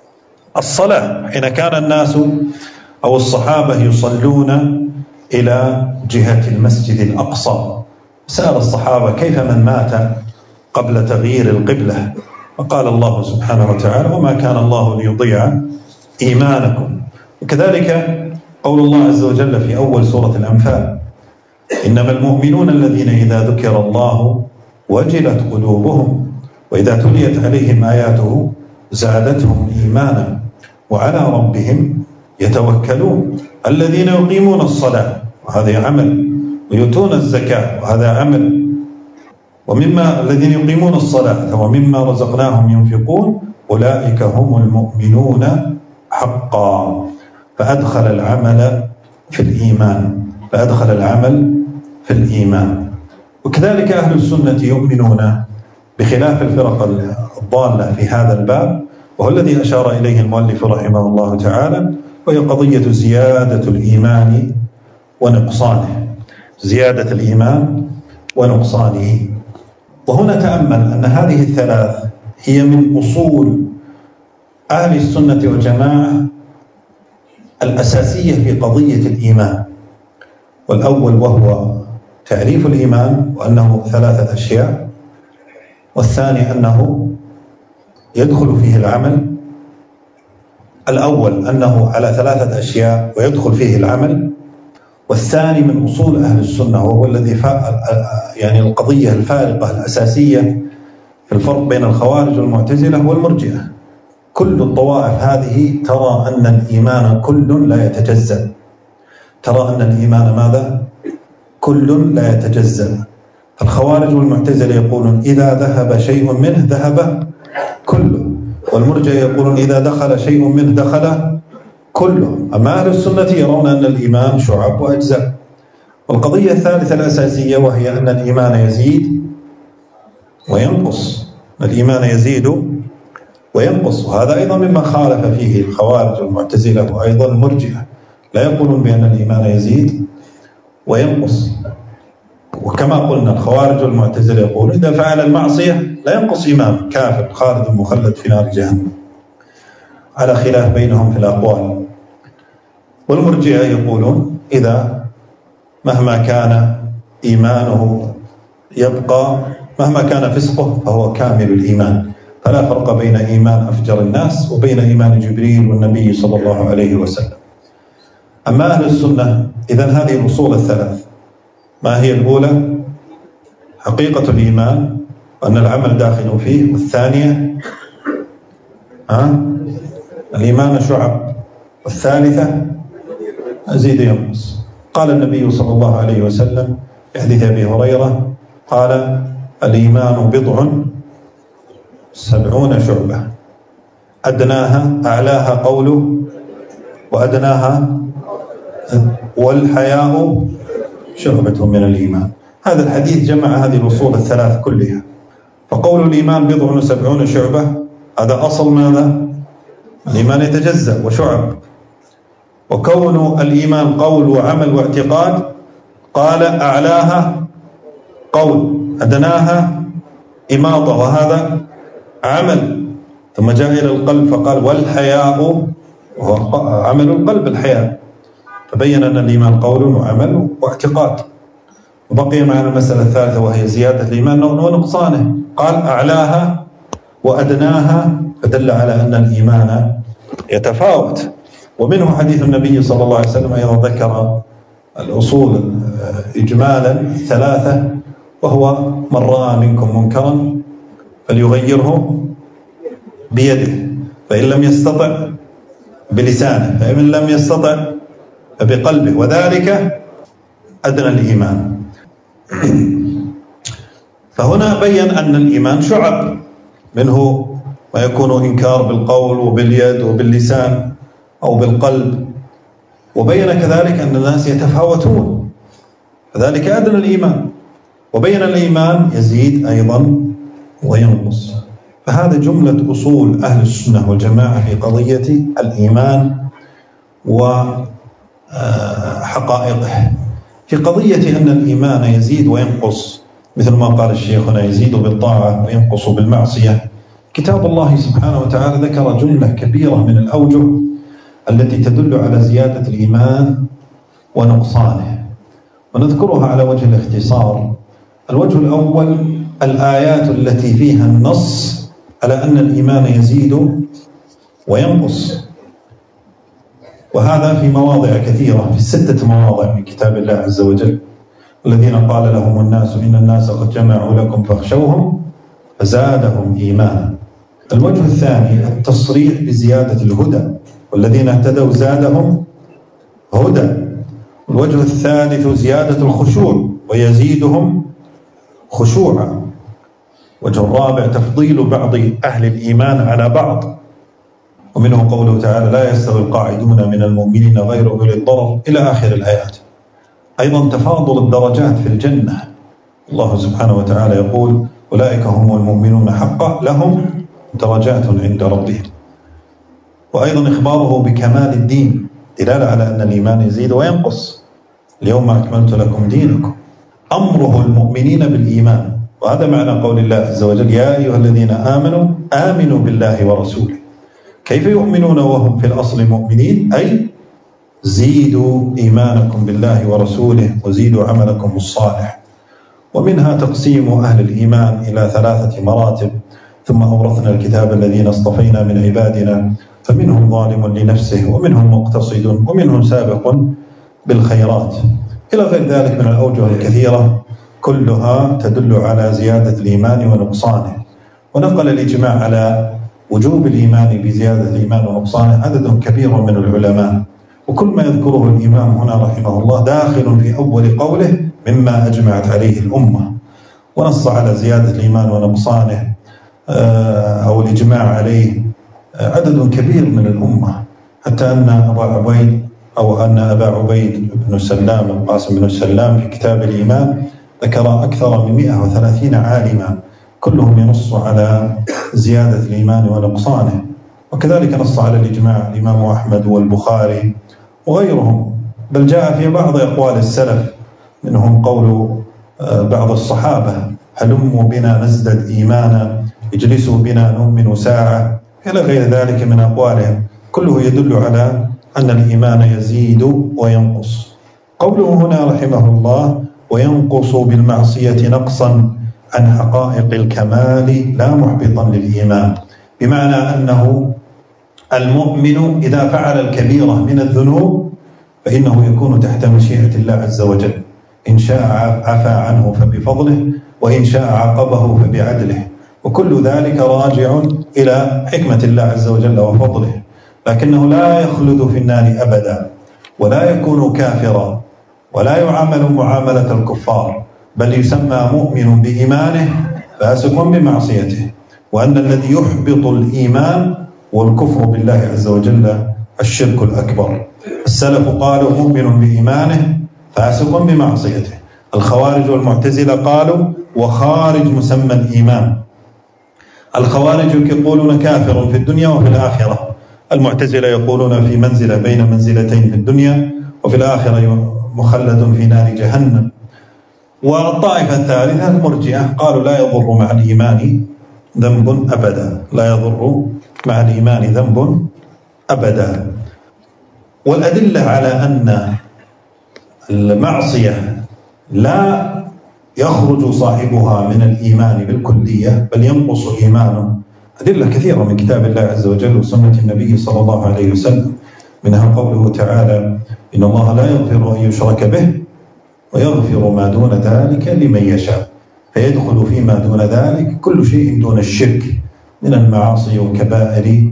الصلاة. حين كان الناس أو الصحابة يصلون إلى جهة المسجد الأقصى، سأل الصحابة: كيف من مات قبل تغيير القبلة؟ فقال الله سبحانه وتعالى: وما كان الله ليضيع إيمانكم. وكذلك قول الله عز وجل في أول سورة الأنفال: إنما المؤمنون الذين إذا ذكر الله وجلت قلوبهم وإذا تليت عليهم آياته زادتهم إيمانا وعلى ربهم يتوكلون الذين يقيمون الصلاة وهذا عمل، ويؤتون الزكاة وهذا عمل، ومما الذين يقيمون الصلاة ومما رزقناهم ينفقون أولئك هم المؤمنون حقا. فأدخل العمل في الإيمان، فأدخل العمل في الإيمان. وكذلك أهل السنة يؤمنون بخلاف الفرق الضالة في هذا الباب، وهو الذي أشار إليه المؤلف رحمه الله تعالى، وهي قضية زيادة الإيمان ونقصانه، زيادة الإيمان ونقصانه. وهنا تأمل أن هذه الثلاث هي من أصول أهل السنة والجماعة الأساسية في قضية الإيمان. والأول وهو تعريف الإيمان وأنه 3 أشياء، والثاني أنه يدخل فيه العمل. الأول أنه على 3 أشياء ويدخل فيه العمل، والثاني من أصول أهل السنة وهو الذي يعني القضية الفارقة الأساسية في الفرق بين الخوارج والمعتزلة والمرجئة. كل الطوائف هذه ترى أن الإيمان كل لا يتجزأ، ترى أن الإيمان ماذا؟ كل لا يتجزأ. الخوارج والمعتزلة يقولون إذا ذهب شيء منه ذهب كله، والمرجئة يقولون إذا دخل شيء منه دخل كله. أما أهل السنة يرون أن الإيمان شعب وأجزاء. والقضية الثالثة الأساسية وهي أن الإيمان يزيد وينقص، الإيمان يزيد وينقص، وهذا أيضا مما خالف فيه الخوارج والمعتزلة وأيضا المرجئة، لا يقولون بأن الإيمان يزيد وينقص. وكما قلنا الخوارج والمعتزلة يقولون إذا فعل المعصية لا ينقص إيمان، كافر خالد مخلد في نار جهنم، على خلاف بينهم في الأقوال. والمرجئة يقولون إذا مهما كان إيمانه يبقى، مهما كان فسقه فهو كامل الإيمان، فلا فرق بين إيمان أفجر الناس وبين إيمان جبريل والنبي صلى الله عليه وسلم. أما أهل السنة إذن هذه الأصول الثلاث. ما هي الأولى؟ حقيقة الإيمان وأن العمل داخل فيه. والثانية الإيمان شعب. والثالثة أزيد ينقص. قال النبي صلى الله عليه وسلم في حديث أبي هريرة قال الإيمان 70 شعبة أدناها أعلاها قوله وأدناها والحياء شعبة من الإيمان. هذا الحديث جمع هذه الأصول الثلاث كلها. فقول الإيمان 70 شعبة هذا أصل ماذا؟ الإيمان يتجزأ وشعب. وكون الإيمان قول وعمل واعتقاد قال أعلاها قول أدناها إماطة وهذا عمل. ثم جاء إلى القلب فقال والحياء وهو عمل القلب الحياء. فبين أن الإيمان قول وعمل واعتقاد. وبقي معنا المسألة الثالثة وهي زيادة الإيمان ونقصانه. قال أعلاها وأدناها فدل على أن الإيمان يتفاوت. ومنه حديث النبي صلى الله عليه وسلم أيضا ذكر الأصول إجمالا ثلاثة، وهو من رأى منكم منكرا فليغيره بيده، فإن لم يستطع بلسانه، فإن لم يستطع فبقلبه، وذلك أدنى الإيمان. فهنا بين أن الإيمان شعب، منه ما يكون إنكار بالقول وباليد وباللسان أو بالقلب، وبين كذلك أن الناس يتفاوتون، فذلك أدنى الإيمان. وبين الإيمان يزيد أيضا وينقص. فهذا جملة أصول أهل السنة والجماعة في قضية الإيمان وحقائقه. في قضية أن الإيمان يزيد وينقص، مثل ما قال الشيخ هنا يزيد بالطاعة وينقص بالمعصية. كتاب الله سبحانه وتعالى ذكر جملة كبيرة من الأوجه التي تدل على زيادة الإيمان ونقصانه، ونذكرها على وجه الاختصار. الوجه الأول الآيات التي فيها النص على أن الإيمان يزيد وينقص، وهذا في مواضع كثيرة، في 6 مواضع من كتاب الله عز وجل. الذين قال لهم الناس إن الناس قد جمعوا لكم فاخشوهم فزادهم إيمانا. الوجه الثاني التصريح بزيادة الهدى، والذين اهتدوا زادهم هدى. الوجه الثالث زيادة الخشوع ويزيدهم خشوعا. الوجه الرابع تفضيل بعض أهل الإيمان على بعض، ومنه قوله تعالى لا يستوي القاعدون من المؤمنين غير أولي الضرر إلى آخر الآيات. أيضا تفاضل الدرجات في الجنة، الله سبحانه وتعالى يقول أولئك هم المؤمنون حقا لهم درجات عند ربهم. وأيضا إخباره بكمال الدين دلالة على أن الإيمان يزيد وينقص. اليوم أكملت لكم دينكم. أمره المؤمنين بالإيمان، وهذا معنى قول الله عز وجل يا أيها الذين آمنوا آمنوا بالله ورسوله. كيف يؤمنون وهم في الأصل مؤمنين؟ أي زيدوا إيمانكم بالله ورسوله وزيدوا عملكم الصالح. ومنها تقسيم أهل الإيمان إلى 3 مراتب. ثم أورثنا الكتاب الذين اصطفينا من عبادنا فمنهم ظالم لنفسه ومنهم مقتصد ومنهم سابق بالخيرات، إلى غير ذلك من الأوجه الكثيرة، كلها تدل على زيادة الإيمان ونقصانه. ونقل الإجماع على وجوب الإيمان بزيادة الإيمان ونقصانه عدد كبير من العلماء، وكل ما يذكره الإمام هنا رحمه الله داخل في أول قوله مما أجمعت عليه الأمة. ونص على زيادة الإيمان ونقصانه أو الإجماع عليه عدد كبير من الأمة، حتى أن أبا عبيد بن سلام القاسم بن سلام في كتاب الإيمان ذكر أكثر من 130 عالما كلهم ينص على زيادة الإيمان ونقصانه. وكذلك نص على الإجماع الإمام أحمد والبخاري وغيرهم، بل جاء في بعض أقوال السلف منهم قول بعض الصحابة هلموا بنا نزدد إيمانا اجلسوا بنا نؤمن ساعة، إلى غير ذلك من أقوالهم، كله يدل على أن الإيمان يزيد وينقص. قوله هنا رحمه الله وينقص بالمعصية نقصا عن حقائق الكمال لا محبطا للإيمان. بمعنى أنه المؤمن إذا فعل الكبيرة من الذنوب فإنه يكون تحت مشيئة الله عز وجل، إن شاء عفى عنه فبفضله، وإن شاء عاقبه فبعدله، وكل ذلك راجع إلى حكمة الله عز وجل وفضله. لكنه لا يخلد في النار أبدا، ولا يكون كافرا، ولا يعامل معاملة الكفار، بل يسمى مؤمن بإيمانه فاسق بمعصيته. وأن الذي يحبط الإيمان والكفر بالله عز وجل الشرك الأكبر. السلف قالوا مؤمن بإيمانه فاسق بمعصيته. الخوارج والمعتزلة قالوا وخارج مسمى الإيمان. الخوارج يقولون كافر في الدنيا وفي الآخرة، المعتزلة يقولون في منزلة بين منزلتين في الدنيا، وفي الآخرة مخلد في نار جهنم. والطائفة الثالثة المرجئة قالوا لا يضر مع الإيمان ذنب أبدا، لا يضر مع الإيمان ذنب أبدا. والأدلة على أن المعصية لا يخرج صاحبها من الإيمان بالكلية بل ينقص إيمانه أدلة كثيرة من كتاب الله عز وجل وسنة النبي صلى الله عليه وسلم، منها قوله تعالى إن الله لا يغفر أن يشرك به ويغفر ما دون ذلك لمن يشاء، فيدخل فيما دون ذلك كل شيء دون الشرك من المعاصي وكبائر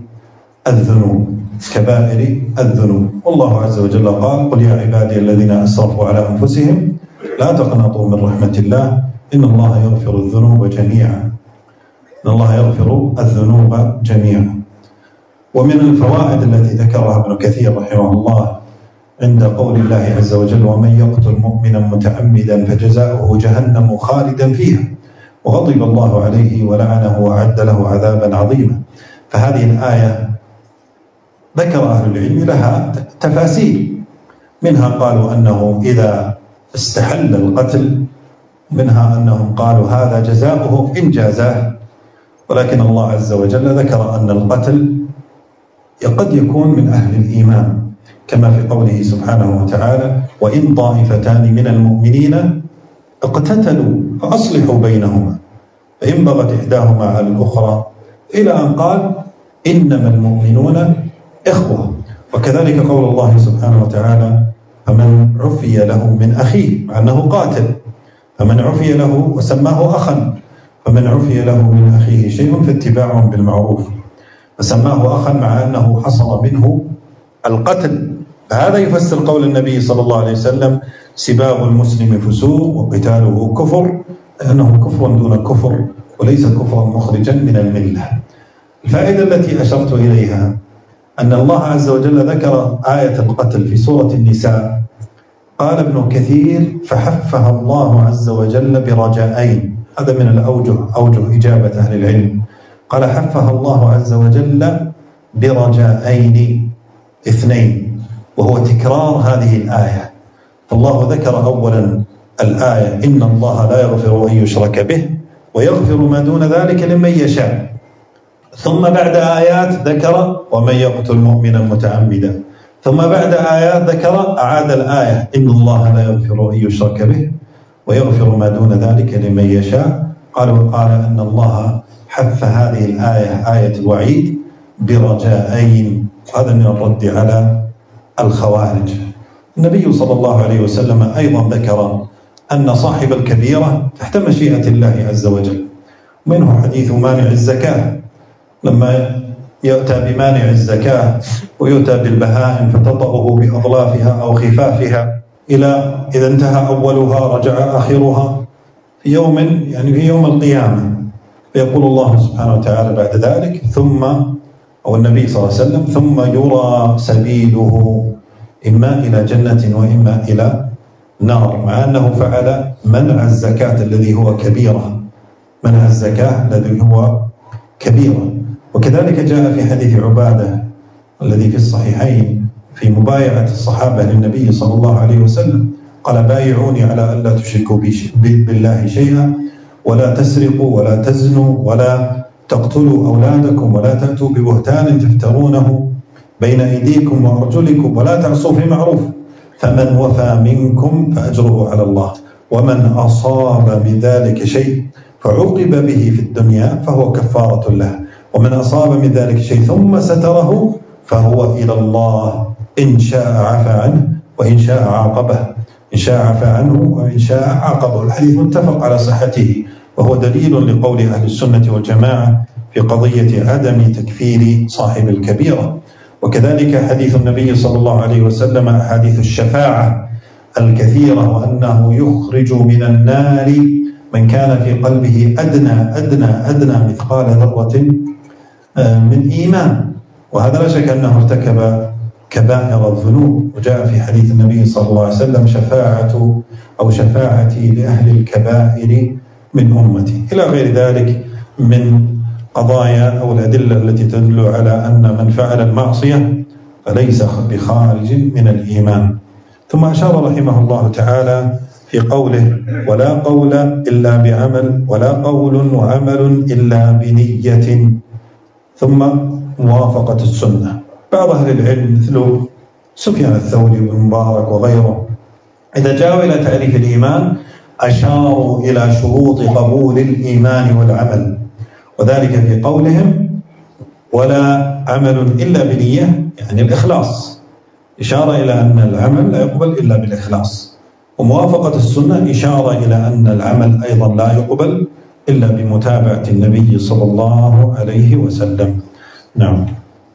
الذنوب. والله عز وجل قال قل يا عبادي الذين أسرفوا على أنفسهم لا تقنطوا من رحمة الله إن الله يغفر الذنوب جميعا. ومن الفوائد التي ذكرها ابن كثير رحمه الله عند قول الله عز وجل ومن يقتل مؤمنا متعمدا فجزاؤه جهنم خالدا فيها وغضب الله عليه ولعنه وأعد له عذابا عظيما. فهذه الآية ذكر أهل العلم لها تفاسير، منها قالوا أنه إذا استحل القتل، منها أنهم قالوا هذا جزاؤه إن جازاه، ولكن الله عز وجل ذكر أن القتل قد يكون من أهل الإيمان كما في قوله سبحانه وتعالى وإن طائفتان من المؤمنين اقتتلوا فأصلحوا بينهما فإن بغت إحداهما على الأخرى إلى أن قال إنما المؤمنون إخوة. وكذلك قول الله سبحانه وتعالى فمن عفي له من أخيه مع أنه قاتل، فمن عفي له وسماه أخا، فمن عفي له من أخيه شيء فاتباع بالمعروف، فسماه أخا مع أنه حصل منه القتل. فهذا يفسر قول النبي صلى الله عليه وسلم سباب المسلم فسوق وقتاله كفر، لأنه كفر دون كفر وليس كفرا مخرجا من الملة. الفائدة التي أشرت إليها أن الله عز وجل ذكر آية القتل في سورة النساء، قال ابن كثير فحفها الله عز وجل برجائين، هذا من أوجه إجابة أهل العلم، قال حفها الله عز وجل برجائين اثنين، وهو تكرار هذه الآية. فالله ذكر أولا الآية إن الله لا يغفر أن يشرك به ويغفر ما دون ذلك لمن يشاء، ثم بعد آيات ذكر ومن يقتل مؤمنا متعمدا، ثم بعد آيات ذكر أعاد الآية إن الله لا يغفر أن يشرك به ويغفر ما دون ذلك لمن يشاء. قال أن الله حث هذه الآية آية الوعيد برجائين، هذا من الرد على الخوارج. النبي صلى الله عليه وسلم أيضا ذكر أن صاحب الكبيرة تحت مشيئة الله عز وجل، منه حديث مانع الزكاة، لما يؤتى بمانع الزكاة ويؤتى بالبهائم فتطأه بأضلافها أو خفافها إلى إذا انتهى أولها رجع آخرها في يوم، يعني في يوم القيامة، فيقول الله سبحانه وتعالى بعد ذلك أو النبي صلى الله عليه وسلم ثم يرى سبيله إما إلى جنة وإما إلى نار، مع أنه فعل منع الزكاة الذي هو كبيرة، منع الزكاة الذي هو كبيرة. وكذلك جاء في حديث عبادة الذي في الصحيحين في مبايعة الصحابة للنبي صلى الله عليه وسلم، قال بايعوني على ألا تشركوا بالله شيئا ولا تسرقوا ولا تزنوا ولا تقتلوا أولادكم ولا تأتوا ببهتان تفترونه بين أيديكم وأرجلكم ولا تعصوا في معروف، فمن وفى منكم فأجره على الله ومن أصاب بذلك شيء فعوقب به في الدنيا فهو كفارة له ومن أصاب من ذلك شيء ثم ستره فهو إلى الله، إن شاء عفى عنه وإن شاء عاقبه، إن شاء عفى عنه وإن شاء عاقبه. الحديث متفق على صحته، وهو دليل لقول أهل السنة والجماعة في قضية عدم تكفير صاحب الكبيرة. وكذلك حديث النبي صلى الله عليه وسلم أحاديث الشفاعة الكثيرة، وأنه يخرج من النار من كان في قلبه أدنى مثقال ذرة من إيمان، وهذا لا شك أنه ارتكب كبائر الذنوب. وجاء في حديث النبي صلى الله عليه وسلم شفاعتي لأهل الكبائر من أمتي، إلى غير ذلك من قضايا أو الأدلة التي تدل على أن من فعل المعصية فليس بخارج من الإيمان. ثم أشار رحمه الله تعالى في قوله: ولا قول إلا بعمل، ولا قول وعمل إلا بنية، ثم موافقة السنة. بعض أهل العلم مثل سفيان الثوري والمبارك وغيره إذا جاءوا إلى تعريف الإيمان أشاروا إلى شروط قبول الإيمان والعمل، وذلك في قولهم: ولا عمل إلا بنية، يعني الإخلاص، إشارة إلى أن العمل لا يقبل إلا بالإخلاص. وموافقة السنة إشارة إلى أن العمل أيضا لا يقبل إلا بمتابعة النبي صلى الله عليه وسلم. نعم.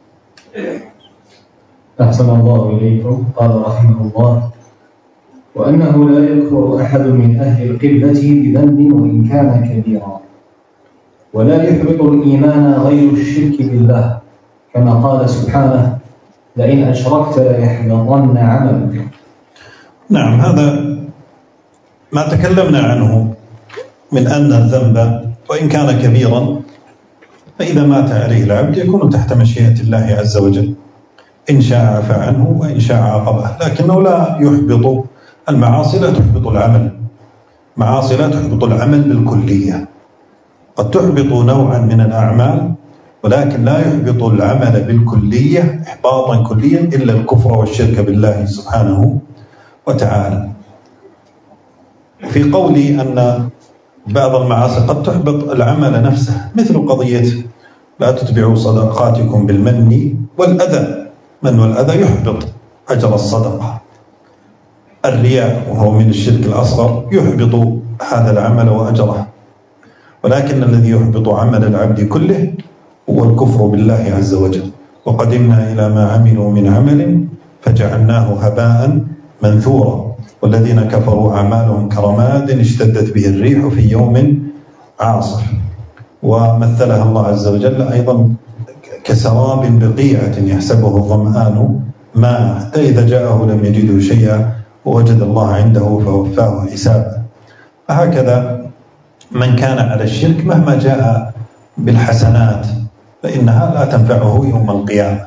أحسن الله إليكم. قال رحمه الله: وأنه لا يكفر أحد من أهل القبلة بذنب وإن كان كبيرا، ولا يحبط الإيمان غير الشرك بالله، كما قال سبحانه: لئن أشركت ليحبطن عملك. نعم، هذا ما تكلمنا عنه من أن الذنب وإن كان كبيرا فإذا مات عليه العبد يكون تحت مشيئة الله عز وجل، إن شاء عفى عنه وإن شاء عاقبه، لكنه لا يحبط. المعاصي لا تحبط العمل، معاصي لا تحبط العمل بالكلية، قد تحبط نوعا من الأعمال ولكن لا يحبط العمل بالكلية إحباطا كليا إلا الكفر والشرك بالله سبحانه وتعالى. في قولي أن بعض المعاصي قد تحبط العمل نفسه، مثل قضية لا تتبعوا صدقاتكم بالمن والأذى، من والأذى يحبط أجر الصدقة. الرياء وهو من الشرك الأصغر يحبط هذا العمل وأجره، ولكن الذي يحبط عمل العبد كله هو الكفر بالله عز وجل. وقدمنا إلى ما عملوا من عمل فجعلناه هباء منثورا، والذين كفروا أعمالهم كرماد اشتدت به الريح في يوم عاصف. ومثلها الله عز وجل أيضا كسراب بقيعة يحسبه الظمآن ماء حتى إذا جاءه لم يجده شيئا ووجد الله عنده فوفاه حسابا. فهكذا من كان على الشرك مهما جاء بالحسنات فإنها لا تنفعه يوم القيامة،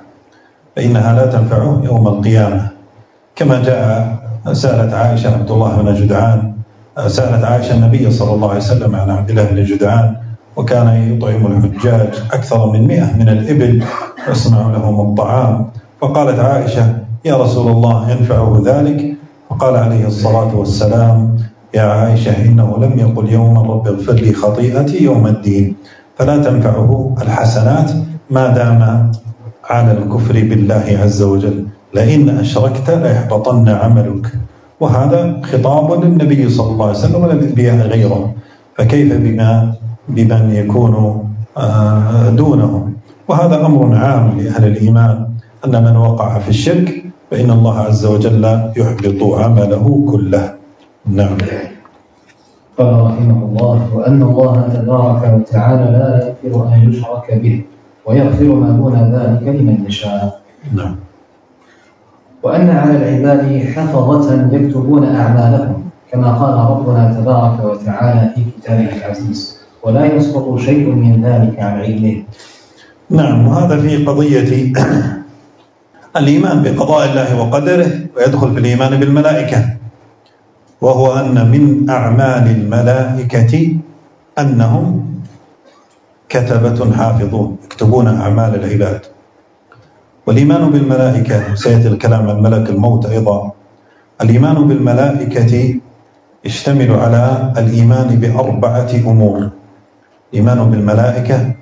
كما جاء سألت عائشة عبد الله بن جدعان، سألت عائشة النبي صلى الله عليه وسلم عن عبد الله بن جدعان، وكان يطعم الحجاج أكثر من 100 من الإبل ويصنع لهم الطعام، فقالت عائشة: يا رسول الله ينفعه ذلك؟ فقال عليه الصلاة والسلام: يا عائشة إنه لم يقل يوما رب اغفر لي خطيئتي يوم الدين، فلا تنفعه الحسنات ما دام على الكفر بالله عز وجل، لئن أشركت ليحبطن عملك. وهذا خطاب للنبي صلى الله عليه وسلم وللأنبياء غيره، فكيف بمن يكون دونهم؟ وهذا أمر عام لأهل الإيمان، أن من وقع في الشرك فإن الله عز وجل يحبط عمله كله. نعم. قال رحمه الله: وأن الله تبارك وتعالى لا يغفر أن يشرك به ويغفر ما دون ذلك لمن يشاء. نعم. وأن على العباد حفظة يكتبون أعمالهم، كما قال ربنا تبارك وتعالى في كتابه العزيز: ولا يسقط شيء من ذلك عن علمه. نعم، وهذا في قضية الإيمان بقضاء الله وقدره، ويدخل في الإيمان بالملائكة، وهو أن من أعمال الملائكة أنهم كتبة حافظون يكتبون أعمال العباد. والإيمان بالملائكة، سيأتي الكلام عن ملك الموت أيضا، الإيمان بالملائكة يشتمل على الإيمان ب4 أمور. الإيمان بالملائكة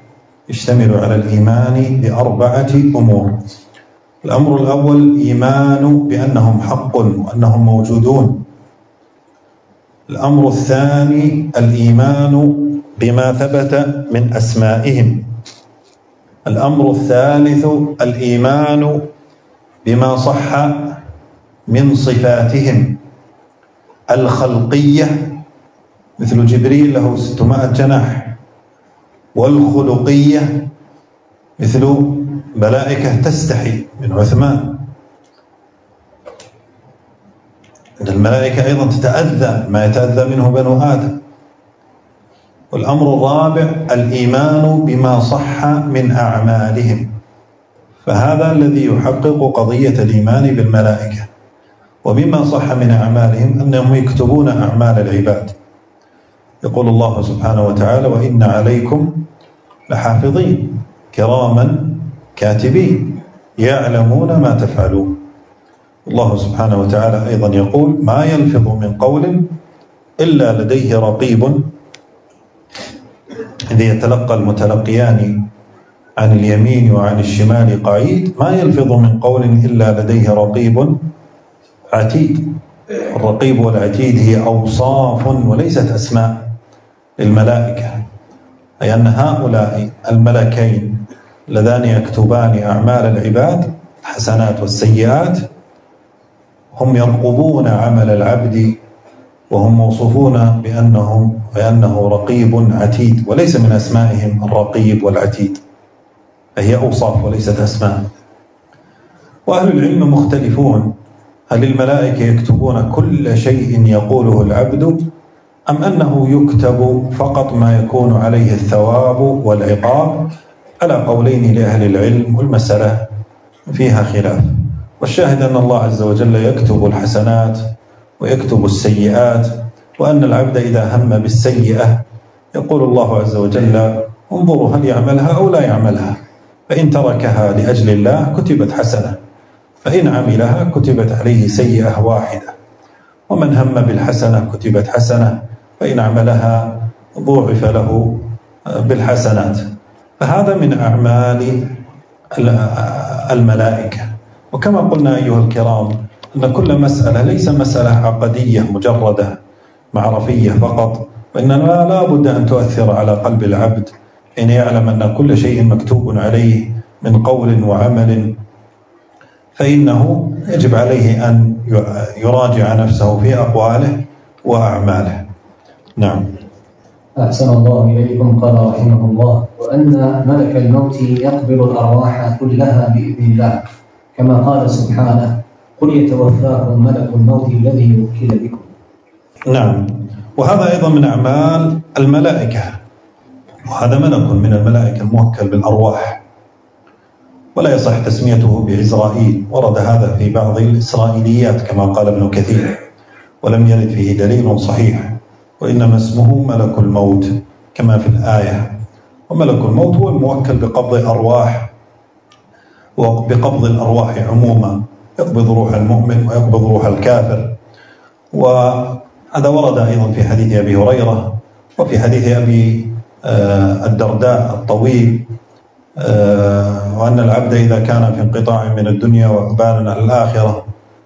يشتمل على الإيمان بأربعة أمور. الأمر الأول إيمان بأنهم حق وأنهم موجودون. الأمر الثاني الإيمان بما ثبت من أسمائهم. الأمر الثالث الإيمان بما صح من صفاتهم الخلقية مثل جبريل له 600 جناح، والخلقية مثل ملائكة تستحي من عثمان. الملائكة أيضا تتأذى ما يتأذى منه بنو آدم. والأمر الرابع الإيمان بما صح من أعمالهم، فهذا الذي يحقق قضية الإيمان بالملائكة. ومما صح من أعمالهم أنهم يكتبون أعمال العباد. يقول الله سبحانه وتعالى وإن عليكم لحافظين كراما كاتبين يعلمون ما تفعلون. الله سبحانه وتعالى أيضا يقول ما يلفظ من قول إلا لديه رقيب إذ يتلقى المتلقيان عن اليمين وعن الشمال قعيد ما يلفظ من قول إلا لديه رقيب عتيد. الرقيب والعتيد هي أوصاف وليست أسماء للملائكة، أي أن هؤلاء الملكين اللذان يكتبان أعمال العباد الحسنات والسيئات هم يرقبون عمل العبد، وهم موصوفون بأنه رقيب عتيد، وليس من أسمائهم الرقيب والعتيد، فهي أوصاف وليست أسماء. وأهل العلم مختلفون هل الملائكة يكتبون كل شيء يقوله العبد أم أنه يكتب فقط ما يكون عليه الثواب والعقاب؟ على قولين لأهل العلم، والمسألة فيها خلاف. والشاهد أن الله عز وجل يكتب الحسنات ويكتب السيئات، وأن العبد إذا هم بالسيئة يقول الله عز وجل انظروا هل يعملها أو لا يعملها، فإن تركها لأجل الله كتبت حسنة، فإن عملها كتبت عليه سيئة واحدة. ومن هم بالحسنة كتبت حسنة، فإن عملها ضوعف له بالحسنات. فهذا من أعمال الملائكة. وكما قلنا أيها الكرام أن كل مسألة ليس مسألة عقدية مجردة معرفية فقط، وإنما لا بد أن تؤثر على قلب العبد حين يعلم أن كل شيء مكتوب عليه من قول وعمل، فإنه يجب عليه أن يراجع نفسه في أقواله وأعماله. نعم. أحسن الله إليكم. قال رحمه الله وأن ملك الموت يقبل الأرواح كلها بإذن الله، كما قال سبحانه قل يتوفاكم ملك الموت الذي وكل بكم. نعم. وهذا أيضا من أعمال الملائكة، وهذا ملك من الملائكة الموكل بالأرواح، ولا يصح تسميته بعزرائيل، ورد هذا في بعض الإسرائيليات كما قال ابن كثير، ولم يرد فيه دليل صحيح، وإنما اسمه ملك الموت كما في الآية. وملك الموت هو الموكل بقبض الأرواح وبقبض الأرواح عموما، يقبض روح المؤمن ويقبض روح الكافر. وهذا ورد أيضا في حديث أبي هريرة وفي حديث أبي الدرداء الطويل، وأن العبد إذا كان في انقطاع من الدنيا وإقبال على الآخرة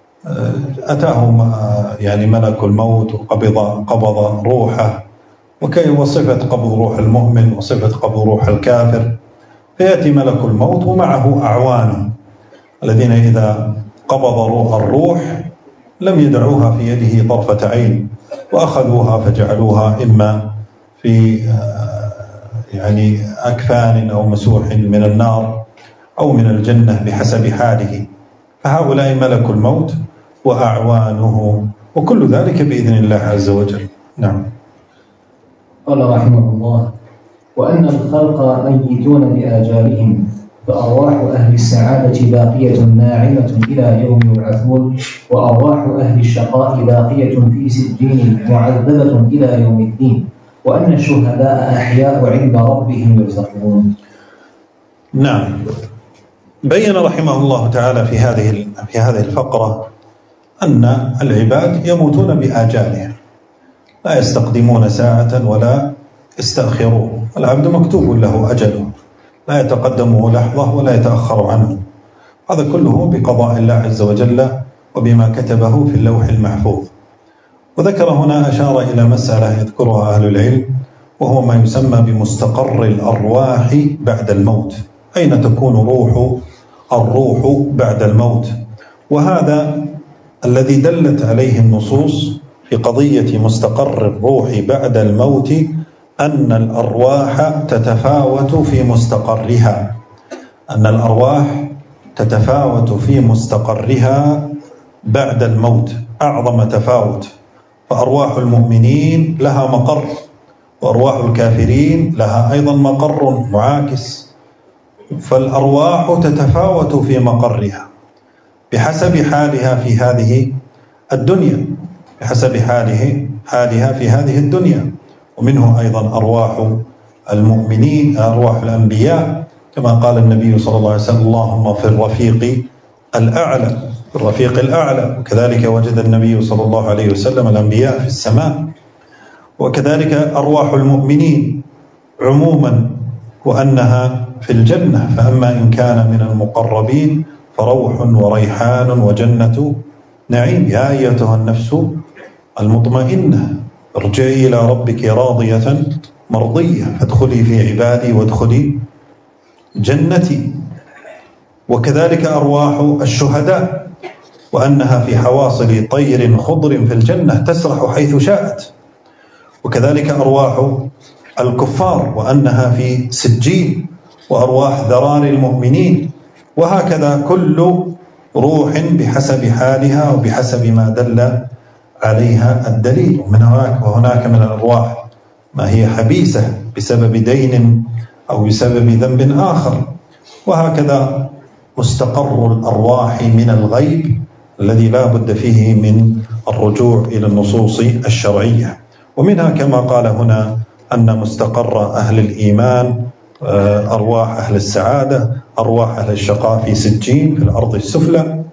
أتاه يعني ملك الموت وقبض روحه، وصفة قبض روح المؤمن وصفة قبض روح الكافر. فيأتي ملك الموت ومعه أعوانه الذين إذا قبض الروح لم يدعوها في يده طرفة عين، وأخذوها فجعلوها إما في يعني أكفان أو مسوح من النار أو من الجنة بحسب حاله. فهؤلاء ملك الموت وأعوانه، وكل ذلك بإذن الله عز وجل. نعم. قال رحمه الله وأن الخلق ميتون بآجالهم، فأرواح أهل السعادة باقية ناعمة إلى يوم يبعثون، وأرواح أهل الشقاء باقية في سجين معذبة إلى يوم الدين، وأن الشهداء أحياء عند ربهم يرزقون. نعم. بين رحمه الله تعالى في هذه الفقرة أن العباد يموتون بآجالهم، لا يستقدمون ساعة ولا يستأخرون. العبد مكتوب له أجله لا يتقدمه لحظة ولا يتأخر عنه. هذا كله بقضاء الله عز وجل وبما كتبه في اللوح المحفوظ. وذكر هنا أشار إلى مسألة يذكرها أهل العلم، وهو ما يسمى بمستقر الأرواح بعد الموت. أين تكون الروح بعد الموت؟ وهذا الذي دلت عليه النصوص في قضية مستقر الروح بعد الموت أن الأرواح تتفاوت في مستقرها، أن الأرواح تتفاوت في مستقرها بعد الموت أعظم تفاوت. فأرواح المؤمنين لها مقر، وأرواح الكافرين لها أيضا مقر معاكس. فالأرواح تتفاوت في مقرها بحسب حالها في هذه الدنيا، بحسب حالها في هذه الدنيا. ومنه أيضا أرواح المؤمنين، أرواح الأنبياء، كما قال النبي صلى الله عليه وسلم: اللهم في الرفيق الأعلى، في الرفيق الأعلى. وكذلك وجد النبي صلى الله عليه وسلم الأنبياء في السماء. وكذلك أرواح المؤمنين عموما وأنها في الجنة. فأما إن كان من المقربين فروح وريحان وجنة نعيم. يا أيتها النفس المطمئنة ارجعي إلى ربك راضية مرضية فادخلي في عبادي وادخلي جنتي. وكذلك أرواح الشهداء، وأنها في حواصل طير خضر في الجنة تسرح حيث شاءت. وكذلك أرواح الكفار، وأنها في سجين. وأرواح ذرار المؤمنين. وهكذا كل روح بحسب حالها وبحسب ما دل عليها الدليل. وهناك من الأرواح ما هي حبيسة بسبب دين أو بسبب ذنب آخر. وهكذا مستقر الأرواح من الغيب الذي لا بد فيه من الرجوع إلى النصوص الشرعية. ومنها كما قال هنا أن مستقر أهل الإيمان أرواح أهل السعادة، أرواح أهل الشقاء في سجين في الأرض السفلى،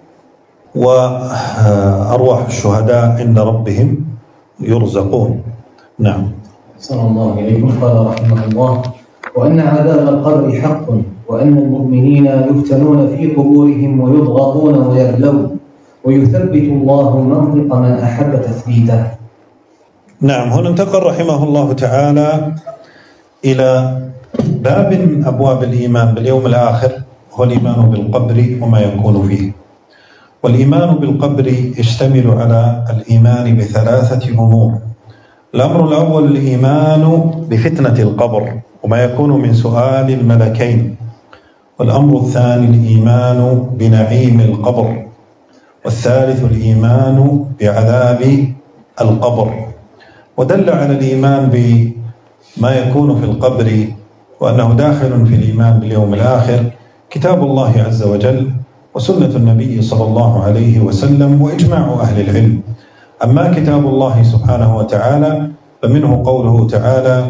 وأرواح الشهداء عند ربهم يرزقون. نعم. صلى الله عليكم. قال رحمه الله: وأن عذاب القبر حق، وأن المؤمنين يفتنون في قبورهم ويضغطون ويبلون، ويثبت الله منطق ما أحب تثبيته. نعم. هنا انتقل رحمه الله تعالى إلى باب من أبواب الإيمان باليوم الآخر، هو الإيمان بالقبر وما يكون فيه. والإيمان بالقبر يشتمل على الإيمان بثلاثة أمور. الأمر الأول الإيمان بفتنة القبر وما يكون من سؤال الملكين. والأمر الثاني الإيمان بنعيم القبر. والثالث الإيمان بعذاب القبر. ودل على الإيمان بما يكون في القبر وأنه داخل في الإيمان باليوم الآخر كتاب الله عز وجل وسنة النبي صلى الله عليه وسلم وإجماع أهل العلم. أما كتاب الله سبحانه وتعالى فمنه قوله تعالى: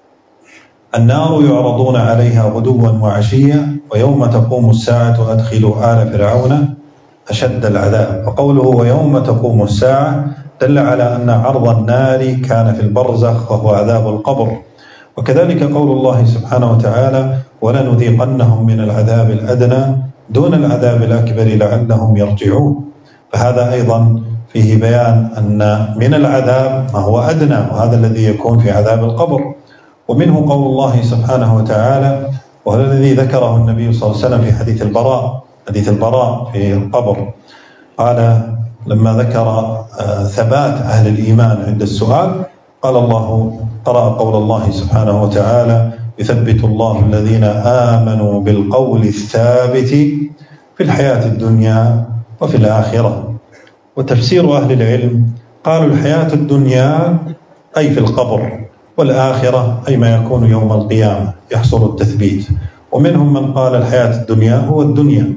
النار يعرضون عليها غدوا وعشيا ويوم تقوم الساعة أدخلوا آل فرعون أشد العذاب. وقوله ويوم تقوم الساعة دل على أن عرض النار كان في البرزخ وهو عذاب القبر. وكذلك قول الله سبحانه وتعالى: ولنذيقنهم من العذاب الأدنى دون العذاب الأكبر لعلهم يرجعون. فهذا أيضا فيه بيان أن من العذاب ما هو أدنى، وهذا الذي يكون في عذاب القبر. ومنه قول الله سبحانه وتعالى، وهذا الذي ذكره النبي صلى الله عليه وسلم في حديث البراء في القبر، قال لما ذكر ثبات أهل الإيمان عند السؤال قال الله: قرأ قول الله سبحانه وتعالى: يثبت الله الذين آمنوا بالقول الثابت في الحياة الدنيا وفي الآخرة. وتفسير أهل العلم قالوا الحياة الدنيا أي في القبر، والآخرة أي ما يكون يوم القيامة يحصل التثبيت. ومنهم من قال الحياة الدنيا هو الدنيا،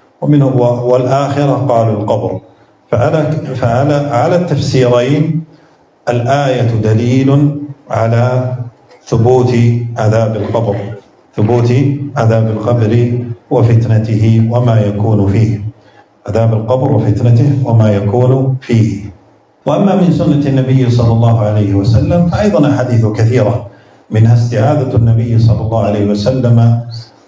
والآخرة قالوا القبر. فعلى التفسيرين الآية دليل على ثبوت عذاب القبر وفتنته وما يكون فيه، عذاب القبر وفتنته وما يكون فيه. وأما من سنة النبي صلى الله عليه وسلم فأيضا أحاديث كثيرة، منها استعاذة النبي صلى الله عليه وسلم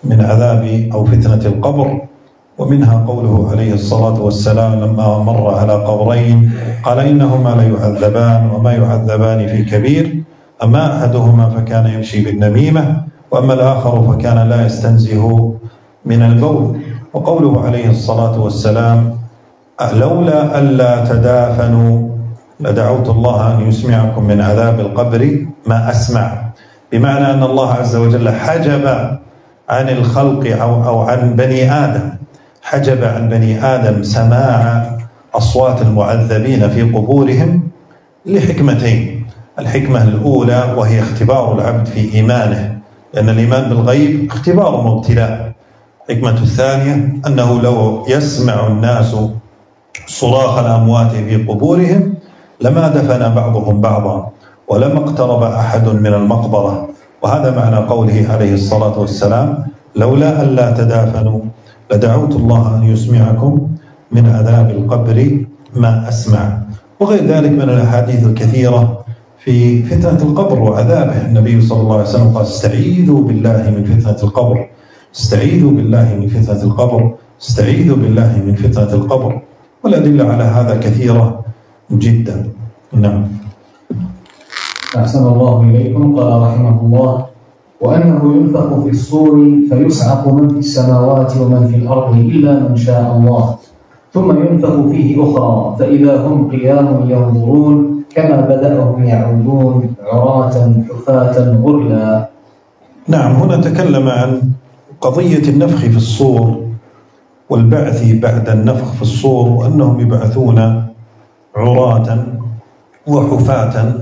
من عذاب أو فتنة القبر. ومنها قوله عليه الصلاة والسلام لما مر على قبرين قال إنهما ليعذبان وما يعذبان في كبير، أما أحدهما فكان يمشي بالنميمة وأما الآخر فكان لا يستنزه من البول. وقوله عليه الصلاة والسلام لولا ألا تدافنوا لدعوت الله أن يسمعكم من عذاب القبر ما أسمع، بمعنى أن الله عز وجل حجب عن الخلق أو عن بني آدم، حجب عن بني آدم سماع أصوات المعذبين في قبورهم لحكمتين. الحكمة الأولى وهي اختبار العبد في إيمانه، لأن الإيمان بالغيب اختبار وابتلاء. الحكمة الثانية أنه لو يسمع الناس صراخ الأموات في قبورهم لما دفن بعضهم بعضا ولما اقترب أحد من المقبرة. وهذا معنى قوله عليه الصلاة والسلام لولا ألا تدافنوا لدعوت الله أن يسمعكم من عذاب القبر ما أسمع. وغير ذلك من الأحاديث الكثيرة في فتنة القبر وعذابه. النبي صلى الله عليه وسلم قال استعيذوا بالله من فتنة القبر، استعيذوا بالله من فتنة القبر، استعيذوا بالله من فتنة القبر. والأدلة على هذا كثيرة جدا. نعم. أحسن الله إليكم. قال رحمه الله وأنه ينفخ في الصور فيصعق من في السماوات ومن في الأرض إلا من شاء الله، ثم ينفخ فيه أخرى فإذا هم قيام ينظرون كما بدأهم يعودون عراة حفاة غرلا. نعم. هنا تكلم عن قضية النفخ في الصور والبعث بعد النفخ في الصور، وأنهم يبعثون عراة وحفاة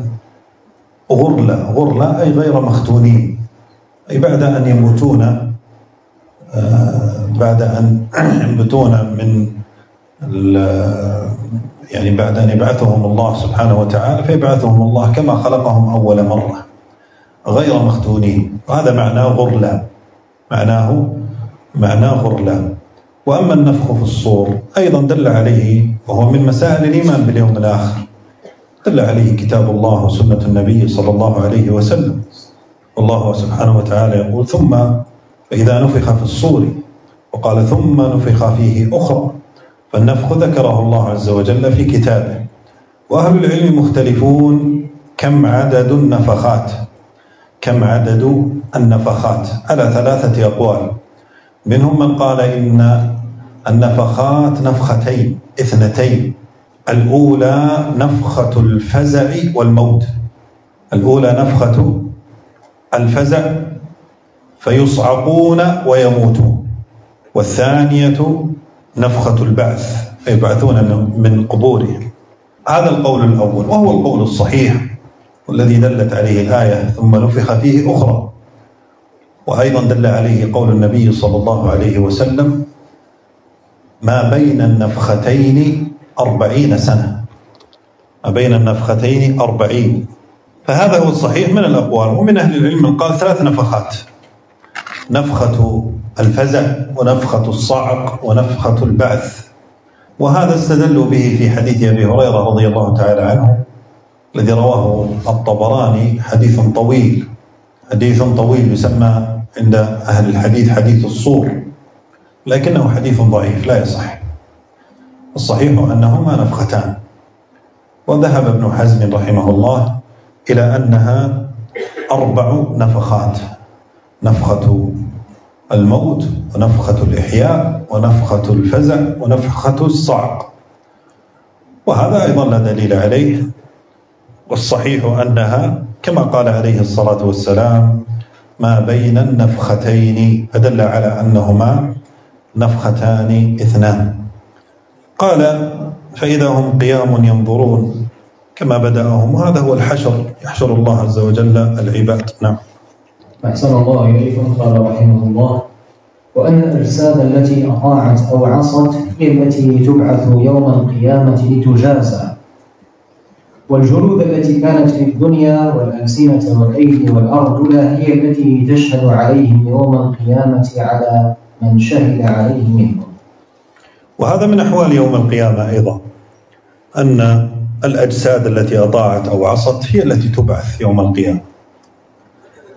غرلا أي غير مختونين، أي بعد أن يموتون، بعد أن ينبتون من يعني بعد أن يبعثهم الله سبحانه وتعالى فيبعثهم الله كما خلقهم أول مرة غير مختونين. وهذا معناه غرلا، معناه غرلا. وأما النفخ في الصور أيضا دل عليه، وهو من مسائل الإيمان باليوم الآخر، دل عليه كتاب الله وسنة النبي صلى الله عليه وسلم. والله سبحانه وتعالى يقول ثم فإذا نفخ في الصور، وقال ثم نفخ فيه أخرى. فالنفخ ذكره الله عز وجل في كتابه. وأهل العلم مختلفون كم عدد النفخات على 3 أقوال. منهم من قال إن النفخات نفختين 2. الأولى نفخة الفزع والموت، الأولى نفخة الفزع فيصعقون ويموتون، والثانية نفخة البعث فيبعثون من قبورهم. هذا القول الأول وهو القول الصحيح والذي دلت عليه الآية ثم نفخ فيه أخرى. وأيضا دل عليه قول النبي صلى الله عليه وسلم ما بين النفختين 40 سنة، ما بين النفختين 40. فهذا هو الصحيح من الأقوال. ومن أهل العلم من قال 3 نفخات، نفخة الفزع ونفخة الصعق ونفخة البعث. وهذا استدلوا به في حديث أبي هريرة رضي الله تعالى عنه الذي رواه الطبراني، حديث طويل يسمى عند أهل الحديث حديث الصور، لكنه حديث ضعيف لا يصح. الصحيح أنهما نفختان. وذهب ابن حزم رحمه الله إلى أنها 4 نفخات: نفخة الموت ونفخة الإحياء ونفخة الفزع ونفخة الصعق. وهذا أيضا لا دليل عليه، والصحيح أنها كما قال عليه الصلاة والسلام ما بين النفختين، فدل على أنهما نفختان 2. قال فإذا هم قيام ينظرون كما بدأهم، وهذا هو الحشر، يحشر الله عز وجل العباد. نعم. أحسن الله إليكم. قال رحمه الله وأن الأجساد التي أطاعت أو عصت هي التي تبعث يوم القيامة لتجازى، والجلود التي كانت في الدنيا والألسنة والأيدي والأرجل هي التي تشهد عليهم يوم القيامة على من شهد عليه منهم. وهذا من أحوال يوم القيامة أيضا، أن الأجساد التي أطاعت أو عصت هي التي تبعث يوم القيامة.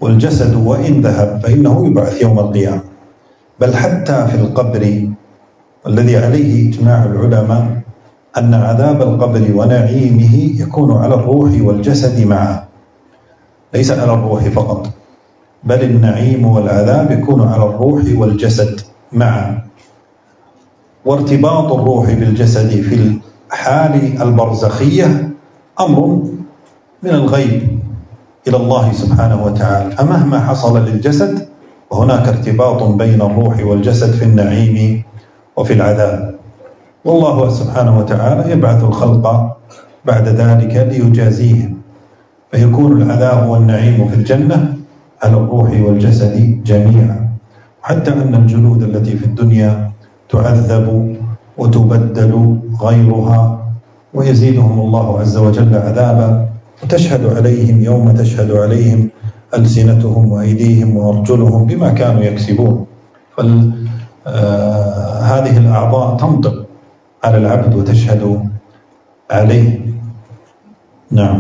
والجسد وإن ذهب فإنه يبعث يوم القيامة. بل حتى في القبر، والذي عليه إجماع العلماء أن عذاب القبر ونعيمه يكون على الروح والجسد معا، ليس على الروح فقط، بل النعيم والعذاب يكون على الروح والجسد معا. وارتباط الروح بالجسد في الحال البرزخية أمر من الغيب إلى الله سبحانه وتعالى، فمهما حصل للجسد وهناك ارتباط بين الروح والجسد في النعيم وفي العذاب. والله سبحانه وتعالى يبعث الخلق بعد ذلك ليجازيهم، فيكون العذاب والنعيم في الجنة على الروح والجسد جميعا، حتى أن الجلود التي في الدنيا تعذب وتبدل غيرها ويزيدهم الله عز وجل عذابا، وتشهد عليهم يوم تشهد عليهم ألسنتهم وأيديهم وأرجلهم بما كانوا يكسبون. هذه الأعضاء تنطق على العبد وتشهد عليه. نعم.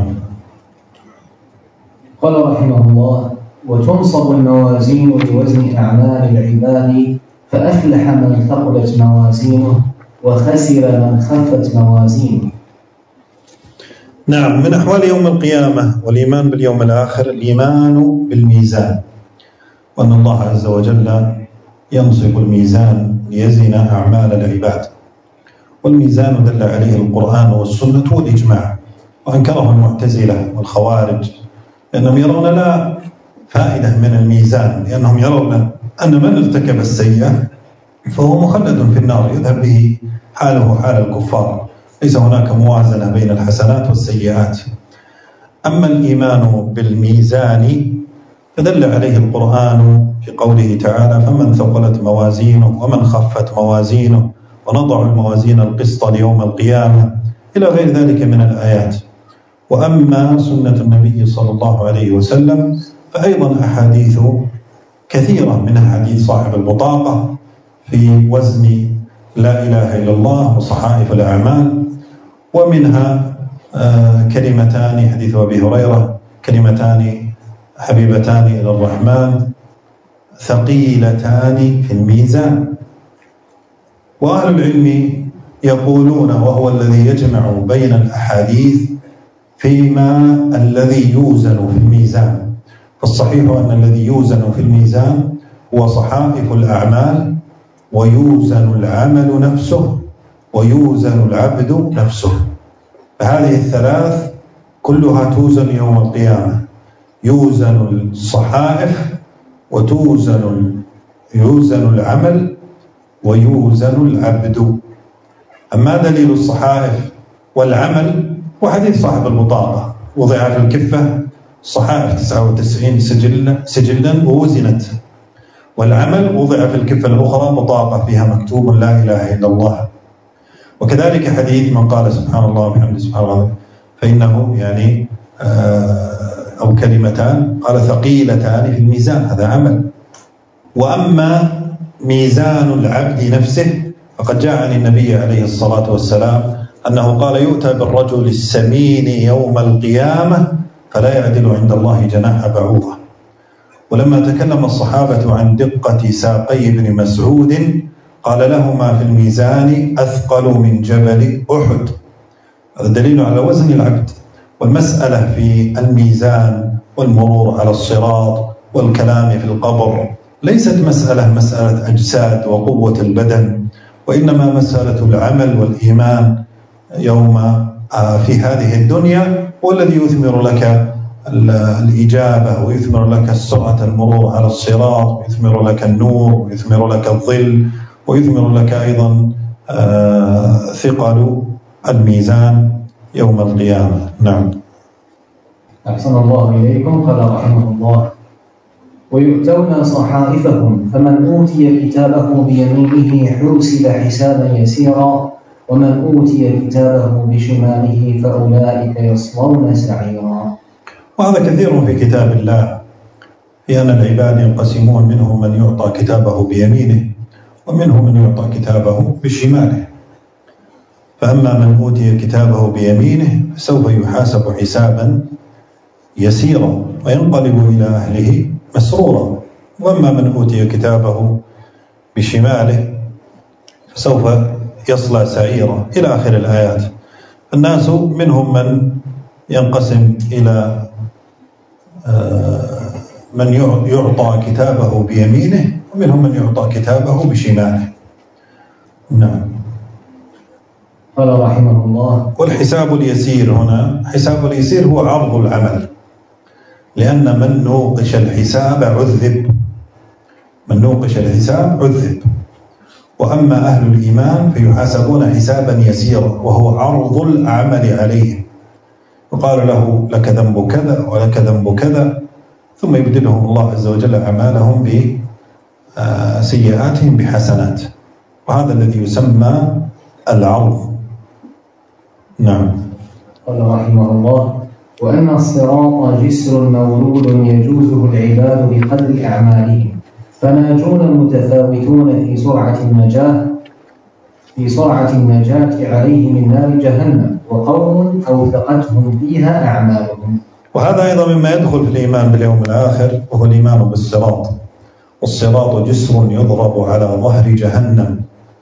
قال رحمه الله: وتنصب الموازين بوزن أعمال العباد، فأفلح من ثقلت موازينه وخسر من خفت موازينه. نعم. من أحوال يوم القيامة والإيمان باليوم الآخر الإيمان بالميزان، وأن الله عز وجل ينصب الميزان ليزن أعمال العباد. والميزان دل عليه القرآن والسنة والإجماع، وأنكره المعتزلة والخوارج لأنهم يرون لا فائدة من الميزان، لأنهم يرون أن من ارتكب السيئة فهو مخلد في النار يذهب به حاله حال الكفار، ليس هناك موازنة بين الحسنات والسيئات. أما الإيمان بالميزان فدل عليه القرآن في قوله تعالى: فمن ثقلت موازينه ومن خفت موازينه ونضع الموازين القسط ليوم القيامة، إلى غير ذلك من الآيات. وأما سنة النبي صلى الله عليه وسلم فأيضا أحاديث كثيرة، منها حديث صاحب البطاقة في وزن لا إله إلا الله وصحائف الأعمال، ومنها كلمتان، حديث أبي هريرة: كلمتان حبيبتان إلى الرحمن ثقيلتان في الميزان. وأهل العلم يقولون، وهو الذي يجمع بين الأحاديث فيما الذي يوزن في الميزان، فالصحيح أن الذي يوزن في الميزان هو صحائف الأعمال، ويوزن العمل نفسه، ويوزن العبد نفسه. فهذه الثلاث كلها توزن يوم القيامة، يوزن الصحائف يوزن العمل ويوزن العبد. أما دليل الصحائف والعمل وحديث صاحب البطاقة: وضع في الكفة الصحائف 99 سجلا ووزنت، والعمل وضع في الكفة الأخرى بطاقة فيها مكتوب لا إله إلا الله. وكذلك حديث من قال سبحان الله وبحمده سبحان الله فإنه يعني أو كلمتان قال ثقيلتان في الميزان، هذا عمل. وأما ميزان العبد نفسه فقد جاء عن النبي عليه الصلاة والسلام أنه قال: يؤتى بالرجل السمين يوم القيامة فلا يعدل عند الله جناح بعوضة. ولما تكلم الصحابة عن دقة ساقي ابن مسعود قال: لهما في الميزان أثقل من جبل أحد. هذا دليل على وزن العبد. والمسألة في الميزان والمرور على الصراط والكلام في القبر ليست مسألة أجساد وقوة البدن، وإنما مسألة العمل والإيمان يوم في هذه الدنيا، والذي يثمر لك الإجابة ويثمر لك سرعة المرور على الصراط، ويثمر لك النور، ويثمر لك الظل، ويثمر لك أيضا ثقل الميزان يوم القيامة. نعم. أحسن الله إليكم. قال رحمه الله: ويؤتون صحائفهم، فمن أوتي كتابه بيمينه حوسب حسابا يسيرا، ومن أوتي كتابه بشماله فأولئك يصلون سعيرا. وهذا كثير في كتاب الله، لأن العباد ينقسمون: منهم من يعطى كتابه بيمينه، ومنهم من يعطى كتابه بشماله. فأما من أوتي كتابه بيمينه فسوف يحاسب حسابا يسيرا وينقلب إلى أهله مسرورا. وأما من أوتي كتابه بشماله فسوف يصلى سعيرا إلى آخر الآيات. الناس منهم من ينقسم إلى من يعطى كتابه بيمينه، ومنهم من يعطى كتابه بشماله. نعم. قال رحمه الله: والحساب اليسير هنا، حساب اليسير هو عرض العمل، لأن من نوقش الحساب عذب، من نوقش الحساب عذب. وأما أهل الإيمان فيحاسبون حسابا يسيرا وهو عرض العمل عليهم، يقال له لك ذنب كذا ولك ذنب كذا، ثم يبدلهم الله عز وجل أعمالهم بسيئاتهم بحسنات، وهذا الذي يسمى العرض. نعم. قال رحمه الله: وأن الصراط جسر مولود يجوزه العباد بقدر أعمالهم، فناجون متفاوتون في سرعة النجاة عليه من نار جهنم، وقوم أوثقتهم فيها أعمالهم. وهذا أيضا مما يدخل في الإيمان باليوم الآخر، وهو الإيمان بالصراط. والصراط جسر يضرب على ظهر جهنم،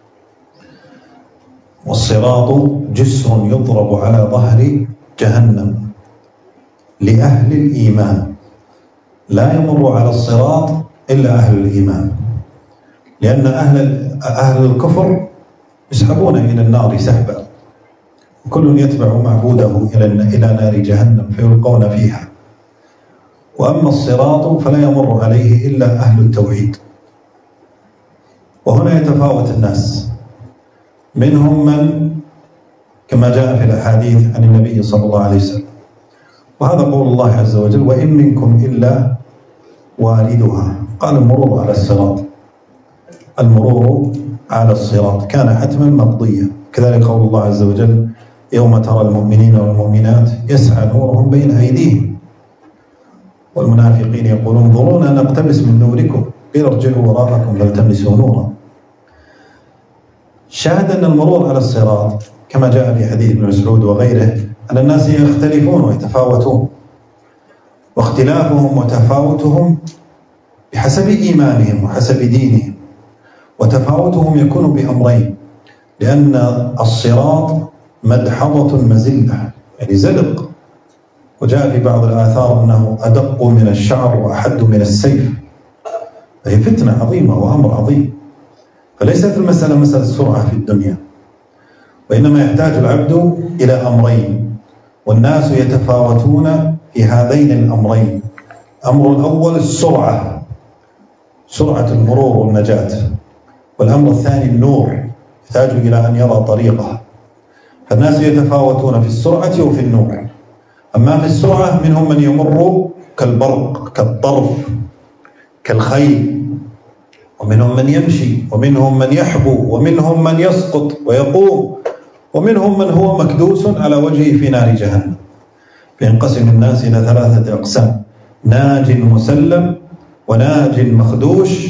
والصراط جسر يضرب على ظهر جهنم لأهل الإيمان. لا يمر على الصراط إلا أهل الإيمان، لأن أهل الكفر يسحبون إلى النار سحبا، وكل يتبع معبوده إلى نار جهنم فيلقون فيها. وأما الصراط فلا يمر عليه إلا أهل التوحيد. وهنا يتفاوت الناس، منهم من كما جاء في الأحاديث عن النبي صلى الله عليه وسلم، وهذا قول الله عز وجل: وإن منكم إلا واردها. قال المرور على الصراط، المرور على الصراط كان حتما مقضيا. كذلك قول الله عز وجل: يوم ترى المؤمنين والمؤمنات يسعى نورهم بين أيديهم والمنافقين يقولون انظرونا نقتبس من نوركم قيل ارجعوا وراءكم فالتمسوا نورا. شاهد أن المرور على الصراط كما جاء في حديث ابن مسعود وغيره أن الناس يختلفون ويتفاوتون، واختلافهم وتفاوتهم بحسب إيمانهم وحسب دينهم. وتفاوتهم يكون بأمرين: لأن الصراط مدحضة مزلة، يعني زلق، وجاء في بعض الآثار أنه أدق من الشعر وأحد من السيف، فهي فتنة عظيمة وأمر عظيم. فليست المسألة مسألة سرعة في الدنيا، وإنما يحتاج العبد إلى أمرين، والناس يتفاوتون في هذين الأمرين. الأمر الأول السرعة، سرعة المرور والنجاة، والأمر الثاني النور، يحتاج إلى أن يرى طريقه. فالناس يتفاوتون في السرعة وفي النور. أما في السرعة منهم من يمر كالبرق كالطرف كالخيل، ومنهم من يمشي، ومنهم من يحبو، ومنهم من يسقط ويقوم، ومنهم من هو مكدوس على وجهه في نار جهنم. فينقسم الناس إلى ثلاثة أقسام: ناج مسلم، وناج مخدوش،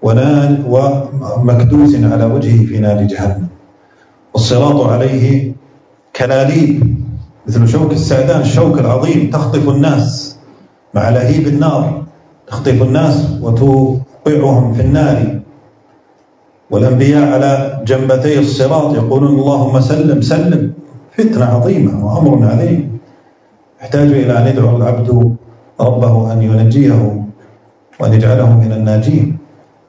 ومكدوس على وجهه في نار جهنم. والصراط عليه كلاليب مثل شوك السعدان، الشوك العظيم تخطف الناس مع لهيب النار، تخطف الناس وتوقعهم في النار. والأنبياء على جنبتي الصراط يقولون اللهم سلم سلم. فتنة عظيمة وأمر عظيم يحتاج إلى أن يدعو العبد ربه أن ينجيه وأن يجعله من الناجين.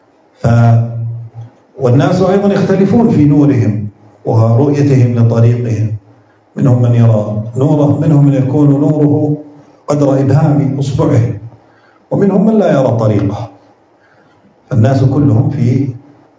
والناس أيضا يختلفون في نورهم ورؤيتهم لطريقهم، منهم من يرى نوره، منهم من يكون نوره قدر إبهام أصبعه، ومنهم من لا يرى طريقه. فالناس كلهم في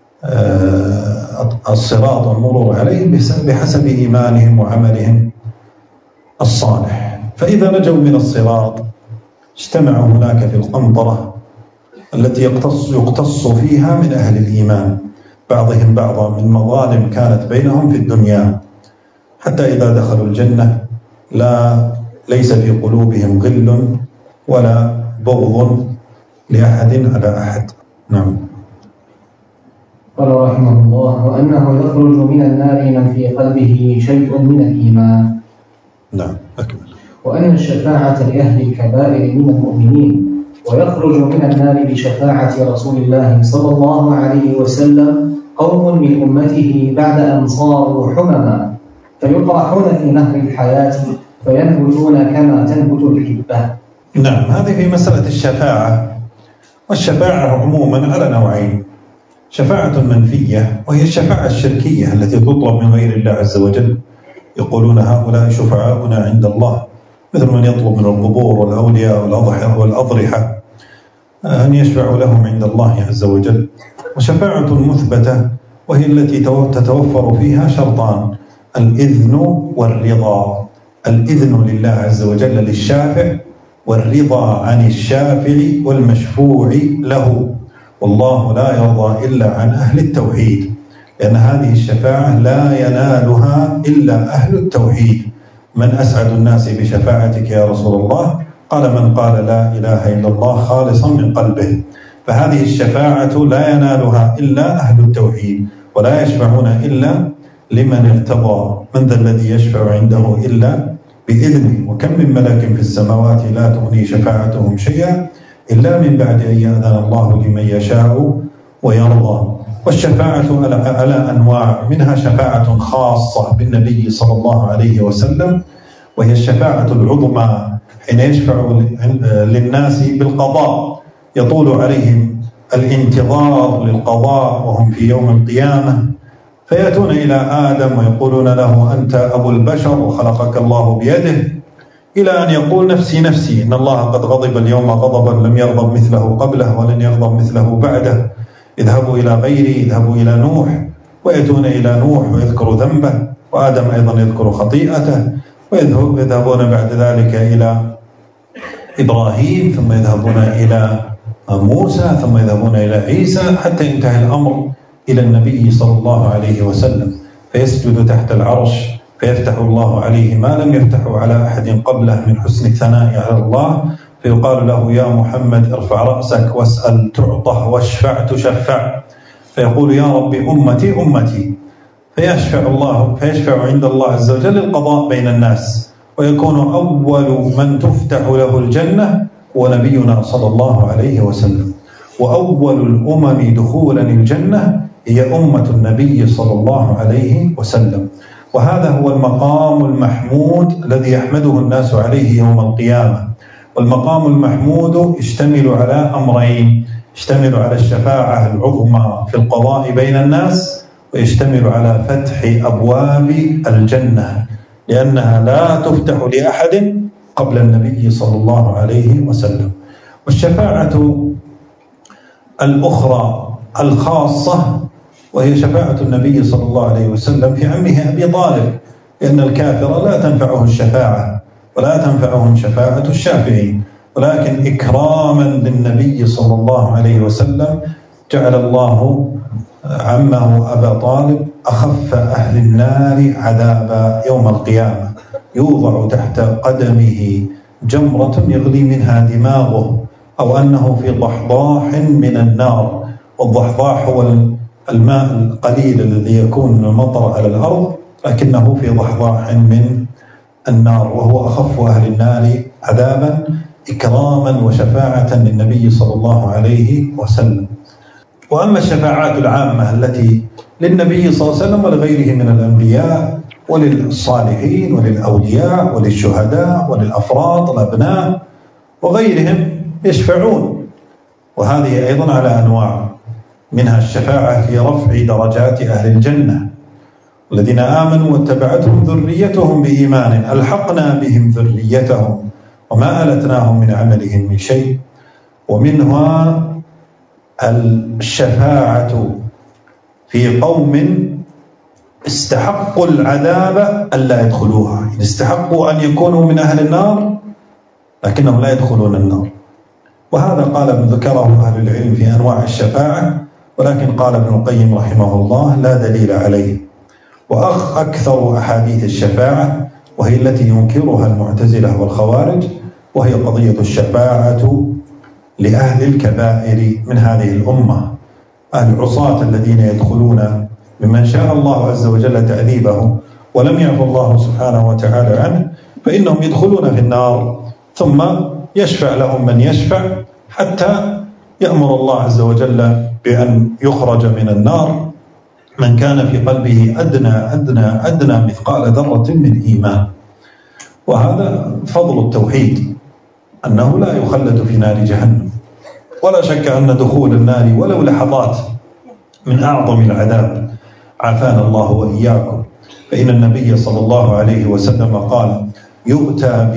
الصراط والمرور عليه بحسب إيمانهم وعملهم الصالح. فإذا نجوا من الصراط اجتمعوا هناك في القنطرة التي يقتص فيها من أهل الإيمان بعضهم بعضا من مظالم كانت بينهم في الدنيا، حتى إذا دخلوا الجنة ليس في قلوبهم غل ولا بغض لأحد على أحد. نعم. قال رحمه الله: وأنه يخرج من النار من في قلبه شيء من الإيمان. نعم، أكمل. وأن الشفاعة لأهل الكبائر من المؤمنين، ويخرج من النار بشفاعة رسول الله صلى الله عليه وسلم قوم من أمته بعد أن صاروا حمما، فيطرحون في نهر الحياة فينبتون كما تنبت الحبة. نعم، هذه في مسألة الشفاعة. والشفاعة عموما على نوعين: شفاعة منفية وهي الشفاعة الشركية التي تطلب من غير الله عز وجل، يقولون هؤلاء شفعاؤنا عند الله، مثل من يطلب من القبور والأولياء والأضرحة أن يشفعوا لهم عند الله عز وجل. وشفاعة مثبتة وهي التي تتوفر فيها شرطان: الإذن والرضا. الإذن لله عز وجل للشافع، والرضا عن الشافع والمشفوع له. والله لا يرضى إلا عن أهل التوحيد، لأن هذه الشفاعة لا ينالها إلا أهل التوحيد. من أسعد الناس بشفاعتك يا رسول الله؟ قال: من قال لا إله إلا الله خالصا من قلبه. فهذه الشفاعة لا ينالها إلا أهل التوحيد، ولا يشفعون إلا لمن ارتضى. من ذا الذي يشفع عنده إلا بإذنه؟ وكم من ملك في السماوات لا تغني شفاعتهم شيئا إلا من بعد أن يأذن الله لمن يشاء ويرضى. والشفاعة على أنواع، منها شفاعة خاصة بالنبي صلى الله عليه وسلم، وهي الشفاعة العظمى حين يشفع للناس بالقضاء، يطول عليهم الانتظار للقضاء وهم في يوم القيامة، فيأتون إلى آدم ويقولون له: أنت أبو البشر وخلقك الله بيده، إلى أن يقول: نفسي نفسي، إن الله قد غضب اليوم غضبا لم يغضب مثله قبله ولن يغضب مثله بعده، اذهبوا إلى غيري، اذهبوا إلى نوح. ويأتون إلى نوح ويذكر ذنبه، وآدم أيضا يذكر خطيئته، ويذهبون بعد ذلك إلى إبراهيم، ثم يذهبون إلى موسى، ثم يذهبون إلى عيسى، حتى ينتهي الأمر إلى النبي صلى الله عليه وسلم، فيسجد تحت العرش، فيفتح الله عليه ما لم يفتحه على أحد قبله من حسن الثناء على الله، فيقال له: يا محمد ارفع رأسك واسأل تعطه واشفع تشفع. فيقول: يا ربي أمتي أمتي، فيشفع عند الله عز وجل القضاء بين الناس، ويكون أول من تفتح له الجنة هو نبينا صلى الله عليه وسلم. وأول الأمم دخولا الجنة هي أمة النبي صلى الله عليه وسلم. وهذا هو المقام المحمود الذي يحمده الناس عليه يوم القيامة. والمقام المحمود يشتمل على أمرين: يشتمل على الشفاعة العظمى في القضاء بين الناس، ويشتمل على فتح أبواب الجنة، لأنها لا تفتح لأحد قبل النبي صلى الله عليه وسلم. والشفاعة الأخرى الخاصة وهي شفاعة النبي صلى الله عليه وسلم في عمه أبي طالب، لأن الكافر لا تنفعه الشفاعة ولا تنفعهم شفاعة الشافعين، ولكن إكراما للنبي صلى الله عليه وسلم جعل الله عمه أبا طالب أخف أهل النار عذابا يوم القيامة، يوضع تحت قدمه جمرة يغلي منها دماغه، أو أنه في ضحضاح من النار. والضحضاح هو الماء القليل الذي يكون من المطر على الأرض، لكنه في ضحضاح من النار، وهو أخف أهل النار عذابا إكراما وشفاعة للنبي صلى الله عليه وسلم. وأما الشفاعات العامة التي للنبي صلى الله عليه وسلم ولغيره من الأنبياء وللصالحين وللأولياء وللشهداء وللأفراط الأبناء وغيرهم يشفعون، وهذه أيضا على أنواع، منها الشفاعة في رفع درجات أهل الجنة الذين آمنوا واتبعتهم ذريتهم بإيمان ألحقنا بهم ذريتهم وما ألتناهم من عملهم من شيء. ومنها الشفاعة في قوم استحقوا العذاب ألا يدخلوها، استحقوا أن يكونوا من أهل النار لكنهم لا يدخلون النار. وهذا قال ابن ذكره أهل العلم في أنواع الشفاعة، ولكن قال ابن القيم رحمه الله لا دليل عليه. وأكثر أحاديث الشفاعة وهي التي ينكرها المعتزلة والخوارج، وهي قضية الشفاعة لأهل الكبائر من هذه الأمة، العصاة الذين يدخلون ممن شاء الله عز وجل تأديبه ولم يعفو الله سبحانه وتعالى عنه، فإنهم يدخلون في النار ثم يشفع لهم من يشفع حتى يأمر الله عز وجل بأن يخرج من النار من كان في قلبه أدنى مثقال ذرة من إيمان. وهذا فضل التوحيد، أنه لا يخلد في نار جهنم. ولا شك أن دخول النار ولو لحظات من أعظم العذاب، عافانا الله وإياكم. فإن النبي صلى الله عليه وسلم قال: يؤتى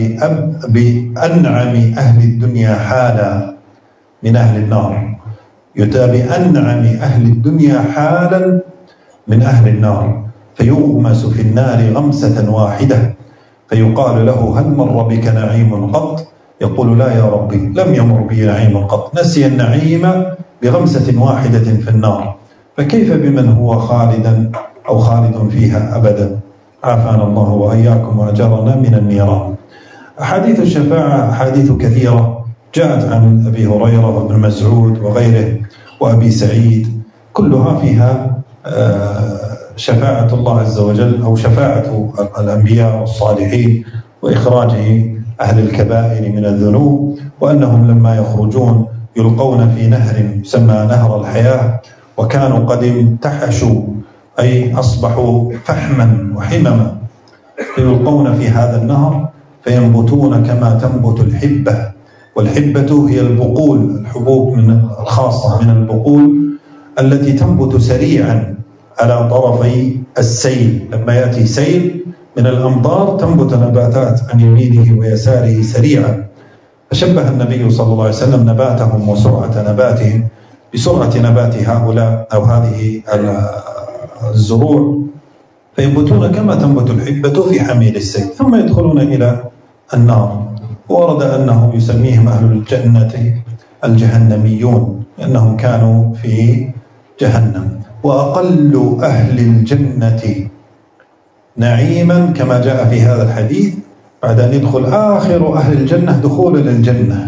بأنعم أهل الدنيا حالا من أهل النار، يؤتى بأنعم أهل الدنيا حالا من أهل النار، فيغمس في النار غمسة واحدة، فيقال له: هل مر بك نعيم قط؟ يقول: لا يا ربي، لم يمر بي نعيم قط. نسي النعيم بغمسة واحدة في النار، فكيف بمن هو خالد فيها أبدا؟ عافانا الله وإياكم وأجرنا من النيران. أحاديث الشفاعة أحاديث كثيرة جاءت عن أبي هريرة وابن مسعود وغيره وأبي سعيد، كلها فيها شفاعة الله عز وجل أو شفاعة الأنبياء والصالحين وإخراج أهل الكبائر من الذنوب، وأنهم لما يخرجون يلقون في نهر يسمى نهر الحياة، وكانوا قد انتحشوا أي أصبحوا فحما وحمما، فيلقون في هذا النهر فينبتون كما تنبت الحبة. والحبة هي البقول، الحبوب الخاصة من البقول التي تنبت سريعا على طرفي السيل. لما يأتي سيل من الأمطار تنبت نباتات عن يمينه ويساره سريعا. فشبه النبي صلى الله عليه وسلم نباتهم وسرعة نباتهم بسرعة نبات هؤلاء أو هذه الزروع، فينبتون كما تنبت الحبة في حميل السيل، ثم يدخلون إلى النار. ورد أنهم يسميهم أهل الجنة الجهنميون، لأنهم كانوا في جهنم. وأقل أهل الجنة نعيما كما جاء في هذا الحديث بعد أن يدخل آخر أهل الجنة دخولا للجنة،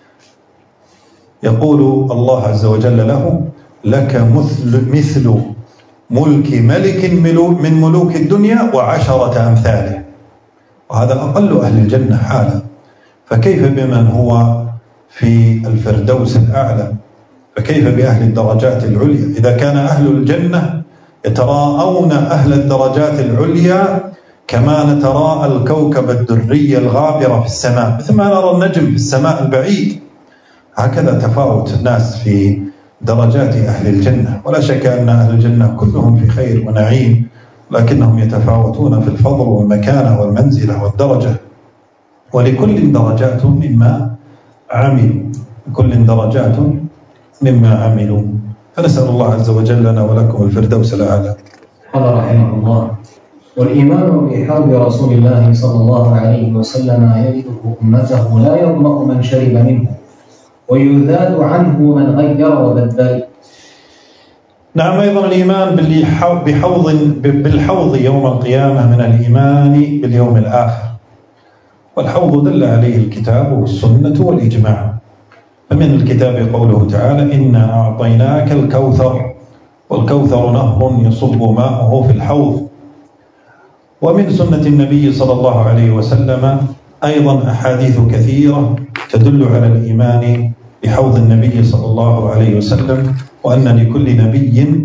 يقول الله عز وجل له: لك مثل ملك ملك من ملوك الدنيا و10 أمثاله. وهذا أقل أهل الجنة حالا، فكيف بمن هو في الفردوس الأعلى؟ فكيف بأهل الدرجات العليا؟ إذا كان أهل الجنة يتراءون أهل الدرجات العليا كما نتراءى الكوكب الدري الغابر في السماء، مثل ما نرى النجم في السماء البعيد، هكذا تفاوت الناس في درجات أهل الجنة. ولا شك أن أهل الجنة كلهم في خير ونعيم، لكنهم يتفاوتون في الفضل والمكانة والمنزلة والدرجة، ولكل درجات مما عملوا، لكل درجات مما عملوا. فنسأل الله عز وجل لنا ولكم الفردوس الأعلى. قال رحمه الله: والإيمان بحوض رسول الله صلى الله عليه وسلم يجده أمته لا يظمأ من شرب منه، ويذاد عنه من غير وبدل. نعم، أيضا الإيمان بالحوض يوم القيامة من الإيمان باليوم الآخر. والحوض دل عليه الكتاب والسنة والإجماع. فمن الكتاب قوله تعالى: إنا أعطيناك الكوثر، والكوثر نهر يصب ماؤه في الحوض. ومن سنة النبي صلى الله عليه وسلم أيضا أحاديث كثيرة تدل على الإيمان بحوض النبي صلى الله عليه وسلم، وأن لكل نبي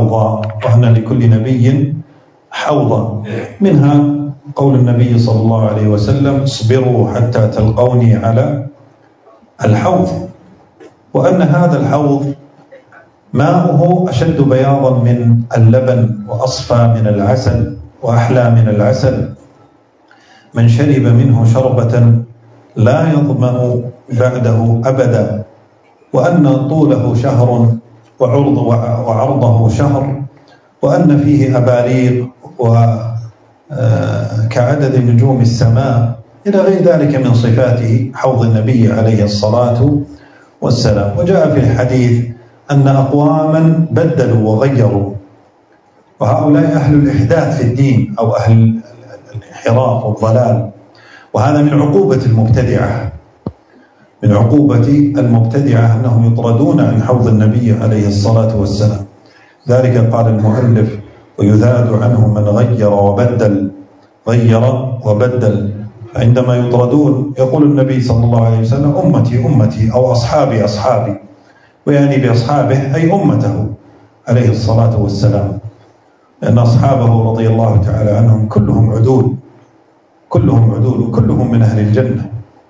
حوضا. منها قول النبي صلى الله عليه وسلم: اصبروا حتى تلقوني على الحوض. وأن هذا الحوض ماؤه أشد بياضا من اللبن وأصفى من العسل وأحلى من العسل، من شرب منه شربة لا يظمأ بعده أبدا. وأن طوله شهر وعرضه شهر، وأن فيه أباريق كعدد نجوم السماء إلى غير ذلك من صفاته حوض النبي عليه الصلاة والسلام. وجاء في الحديث أن أقواما بدلوا وغيروا، وهؤلاء أهل الإحداث في الدين أو أهل الانحراف والضلال، وهذا من عقوبة المبتدعة أنهم يطردون عن حوض النبي عليه الصلاة والسلام. ذلك قال المؤلف: ويذاد عنه من غير وبدل. عندما يطردون يقول النبي صلى الله عليه وسلم أمتي أمتي أو أصحابي أصحابي، ويعني بأصحابه أي أمته عليه الصلاة والسلام، لأن أصحابه رضي الله تعالى عنهم كلهم عدول، كلهم عدول وكلهم من أهل الجنة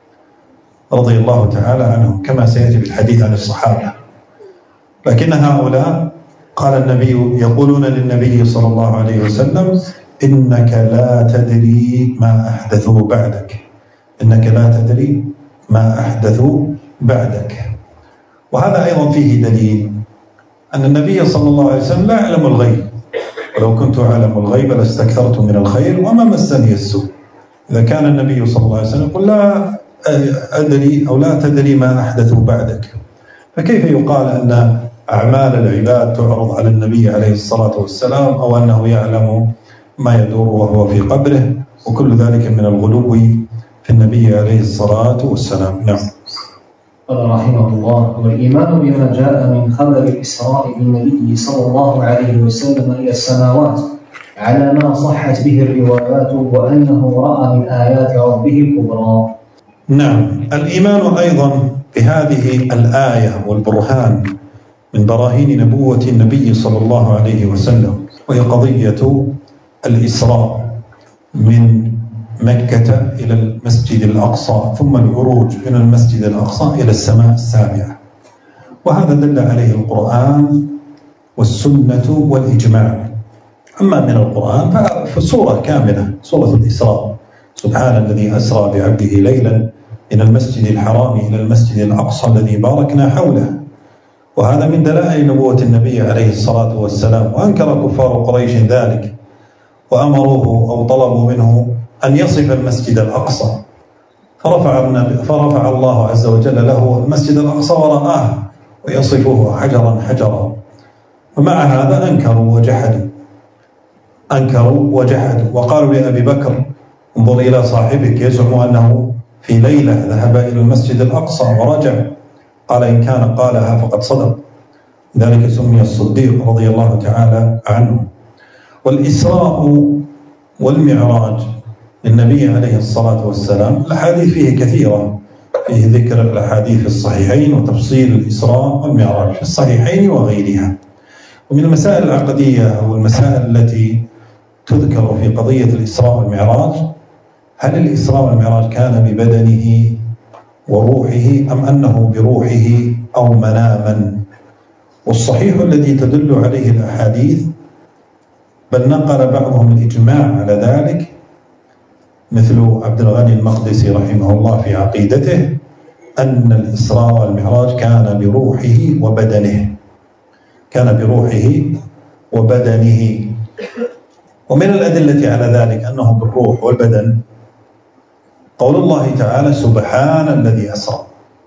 رضي الله تعالى عنهم، كما سيأتي بالحديث عن الصحابة. لكن هؤلاء قال النبي يقولون للنبي صلى الله عليه وسلم إنك لا تدري ما أحدثوا بعدك، إنك لا تدري ما أحدثوا بعدك. وهذا أيضا فيه دليل أن النبي صلى الله عليه وسلم لا يعلم الغيب، ولو كنت أعلم الغيب لاستكثرت من الخير وما مسني السوء. إذا كان النبي صلى الله عليه وسلم يقول لا أدري أو لا تدري ما أحدثوا بعدك، فكيف يقال أن أعمال العباد تعرض على النبي عليه الصلاة والسلام، أو أنه يعلم ما يدور وهو في قبره، وكل ذلك من الغلو في النبي عليه الصلاة والسلام. نعم. قال رحمه الله: والإيمان بما جاء من خبر الإسراء بالنبي صلى الله عليه وسلم إلى السماوات على ما صحت به الروايات، وأنه رأى من آيات ربه الكبرى. نعم. الإيمان أيضا بهذه الآية والبرهان من براهين نبوة النبي صلى الله عليه وسلم، وهي قضية الإسراء من مكة إلى المسجد الأقصى، ثم العروج من المسجد الأقصى إلى السماء السابعة. وهذا دل عليه القرآن والسنة والإجماع. أما من القرآن فسورة كاملة، سورة الإسراء: سبحان الذي أسرى بعبده ليلا من المسجد الحرام إلى المسجد الأقصى الذي باركنا حوله. وهذا من دلائل نبوة النبي عليه الصلاة والسلام. وأنكر كفار قريش ذلك وأمروه أو طلبوا منه أن يصف المسجد الأقصى، فرفع الله عز وجل له المسجد الأقصى ورآه ويصفه حجرا حجرا. ومع هذا أنكروا وجحدوا وقالوا لأبي بكر: انظر إلى صاحبك يزعم أنه في ليلة ذهب إلى المسجد الأقصى ورجع. قال: إن كان قالها فقد صدق. ذلك سمي الصديق رضي الله تعالى عنه. والإسراء والمعراج للنبي عليه الصلاة والسلام الأحاديث فيه كثيرة، فيه ذكر الأحاديث في الصحيحين وتفصيل الإسراء والمعراج في الصحيحين وغيرها. ومن المسائل العقدية والمسائل التي تذكر في قضية الإسراء والمعراج: هل الإسراء والمعراج كان ببدنه وروحه أم أنه بروحه أو مناما؟ والصحيح الذي تدل عليه الأحاديث، بل نقل بعضهم الإجماع على ذلك، مثل عبد الغني المقدسي رحمه الله في عقيدته، أن الإسراء والمعراج كان بروحه وبدنه، كان بروحه وبدنه. ومن الأدلة على ذلك أنه بالروح والبدن قول الله تعالى: سبحان الذي أسرى.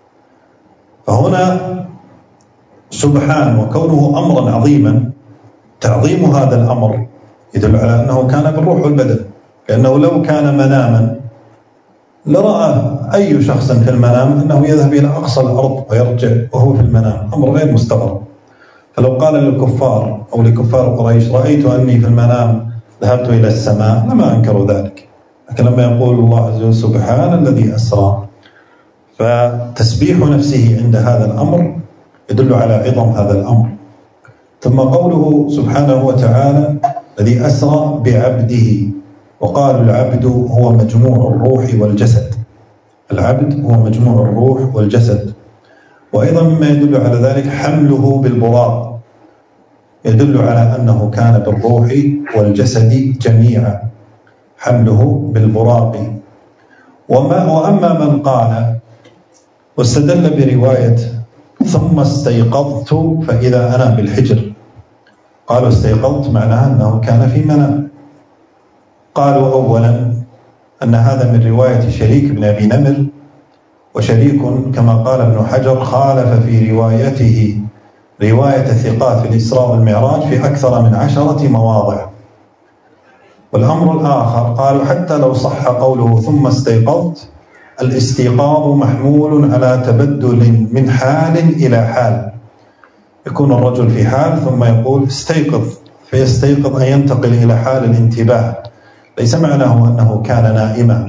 فهنا سبحان وكونه أمرا عظيما، تعظيم هذا الأمر يدل على أنه كان بالروح والبدن، لأنه لو كان مناما لرأى أي شخص في المنام أنه يذهب إلى أقصى الأرض ويرجع وهو في المنام، أمر غير مستغرب. فلو قال للكفار أو لكفار قريش: رأيت أني في المنام ذهبت إلى السماء، لما أنكروا ذلك. لكن لما يقول الله عز وجل: سبحان الذي أسرى، فتسبيح نفسه عند هذا الأمر يدل على عظم هذا الأمر. ثم قوله سبحانه وتعالى: الذي أسرى بعبده، وقالوا العبد هو مجموع الروح والجسد، العبد هو مجموع الروح والجسد. وأيضا مما يدل على ذلك حمله بالبراق، يدل على أنه كان بالروح والجسد جميعا، حمله بالبراق. وأما من قال واستدل برواية ثم استيقظت فإذا أنا بالحجر، قالوا استيقظت معناها أنه كان في منام. قالوا أولا أن هذا من رواية شريك بن أبي نمر، وشريك كما قال ابن حجر خالف في روايته رواية الثقات في الإسراء والمعراج في أكثر من 10 مواضع. والأمر الآخر قالوا حتى لو صح قوله ثم استيقظت، الاستيقاظ محمول على تبدل من حال إلى حال، يكون الرجل في حال ثم يقول استيقظ، فيستيقظ أن ينتقل إلى حال الانتباه، ليس معناه أنه كان نائما،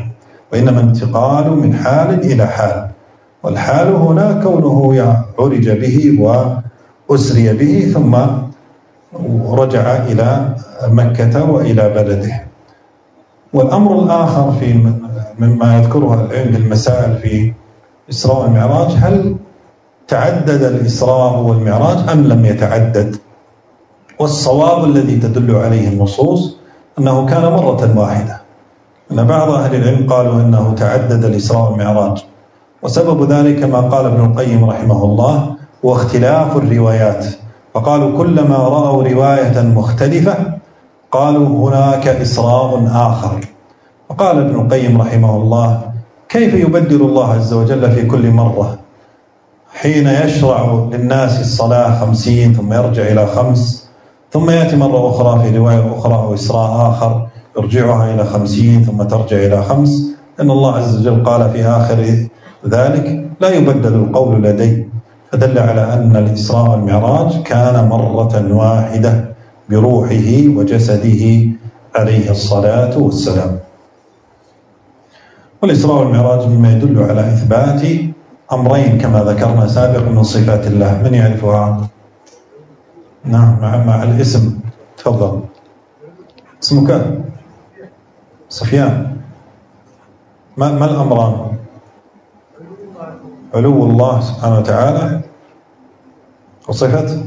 وإنما انتقال من حال إلى حال، والحال هنا كونه عرج به وأسري به ثم رجع إلى مكة وإلى بلده. والأمر الآخر مما يذكره العلم بالمسائل في الإسراء والمعراج، هل تعدد الإسراء والمعراج أم لم يتعدد؟ والصواب الذي تدل عليه النصوص أنه كان مرة واحدة، أن بعض أهل العلم قالوا أنه تعدد الإسراء والمعراج، وسبب ذلك ما قال ابن القيم رحمه الله واختلاف الروايات، فقالوا كلما رأوا رواية مختلفة قالوا هناك إسراء آخر. وقال ابن القيم رحمه الله كيف يبدل الله عز وجل في كل مرة، حين يشرع للناس الصلاة 50 ثم يرجع إلى 5، ثم يأتي مرة أخرى في رواية أخرى أو إسراء آخر يرجعها إلى 50 ثم ترجع إلى 5، إن الله عز وجل قال في آخر ذلك لا يبدل القول لدي، فدل على أن الإسراء والمعراج كان مرة واحدة بروحه وجسده عليه الصلاة والسلام. والإسراء والمعراج مما يدل على إثبات أمرين كما ذكرنا سابقا من صفات الله. من يعرفها؟ نعم، مع الاسم. تفضل. اسمك؟ سفيان. ما الأمران؟ علو الله سبحانه وتعالى، وصفة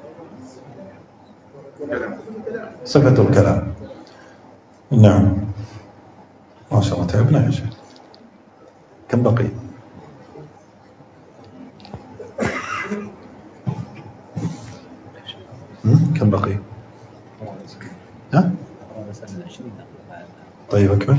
الكلام. نعم، ما شاء الله تعبنا يا شيخ. كم بقي؟ كم بقي؟ ها؟ طيب أكمل.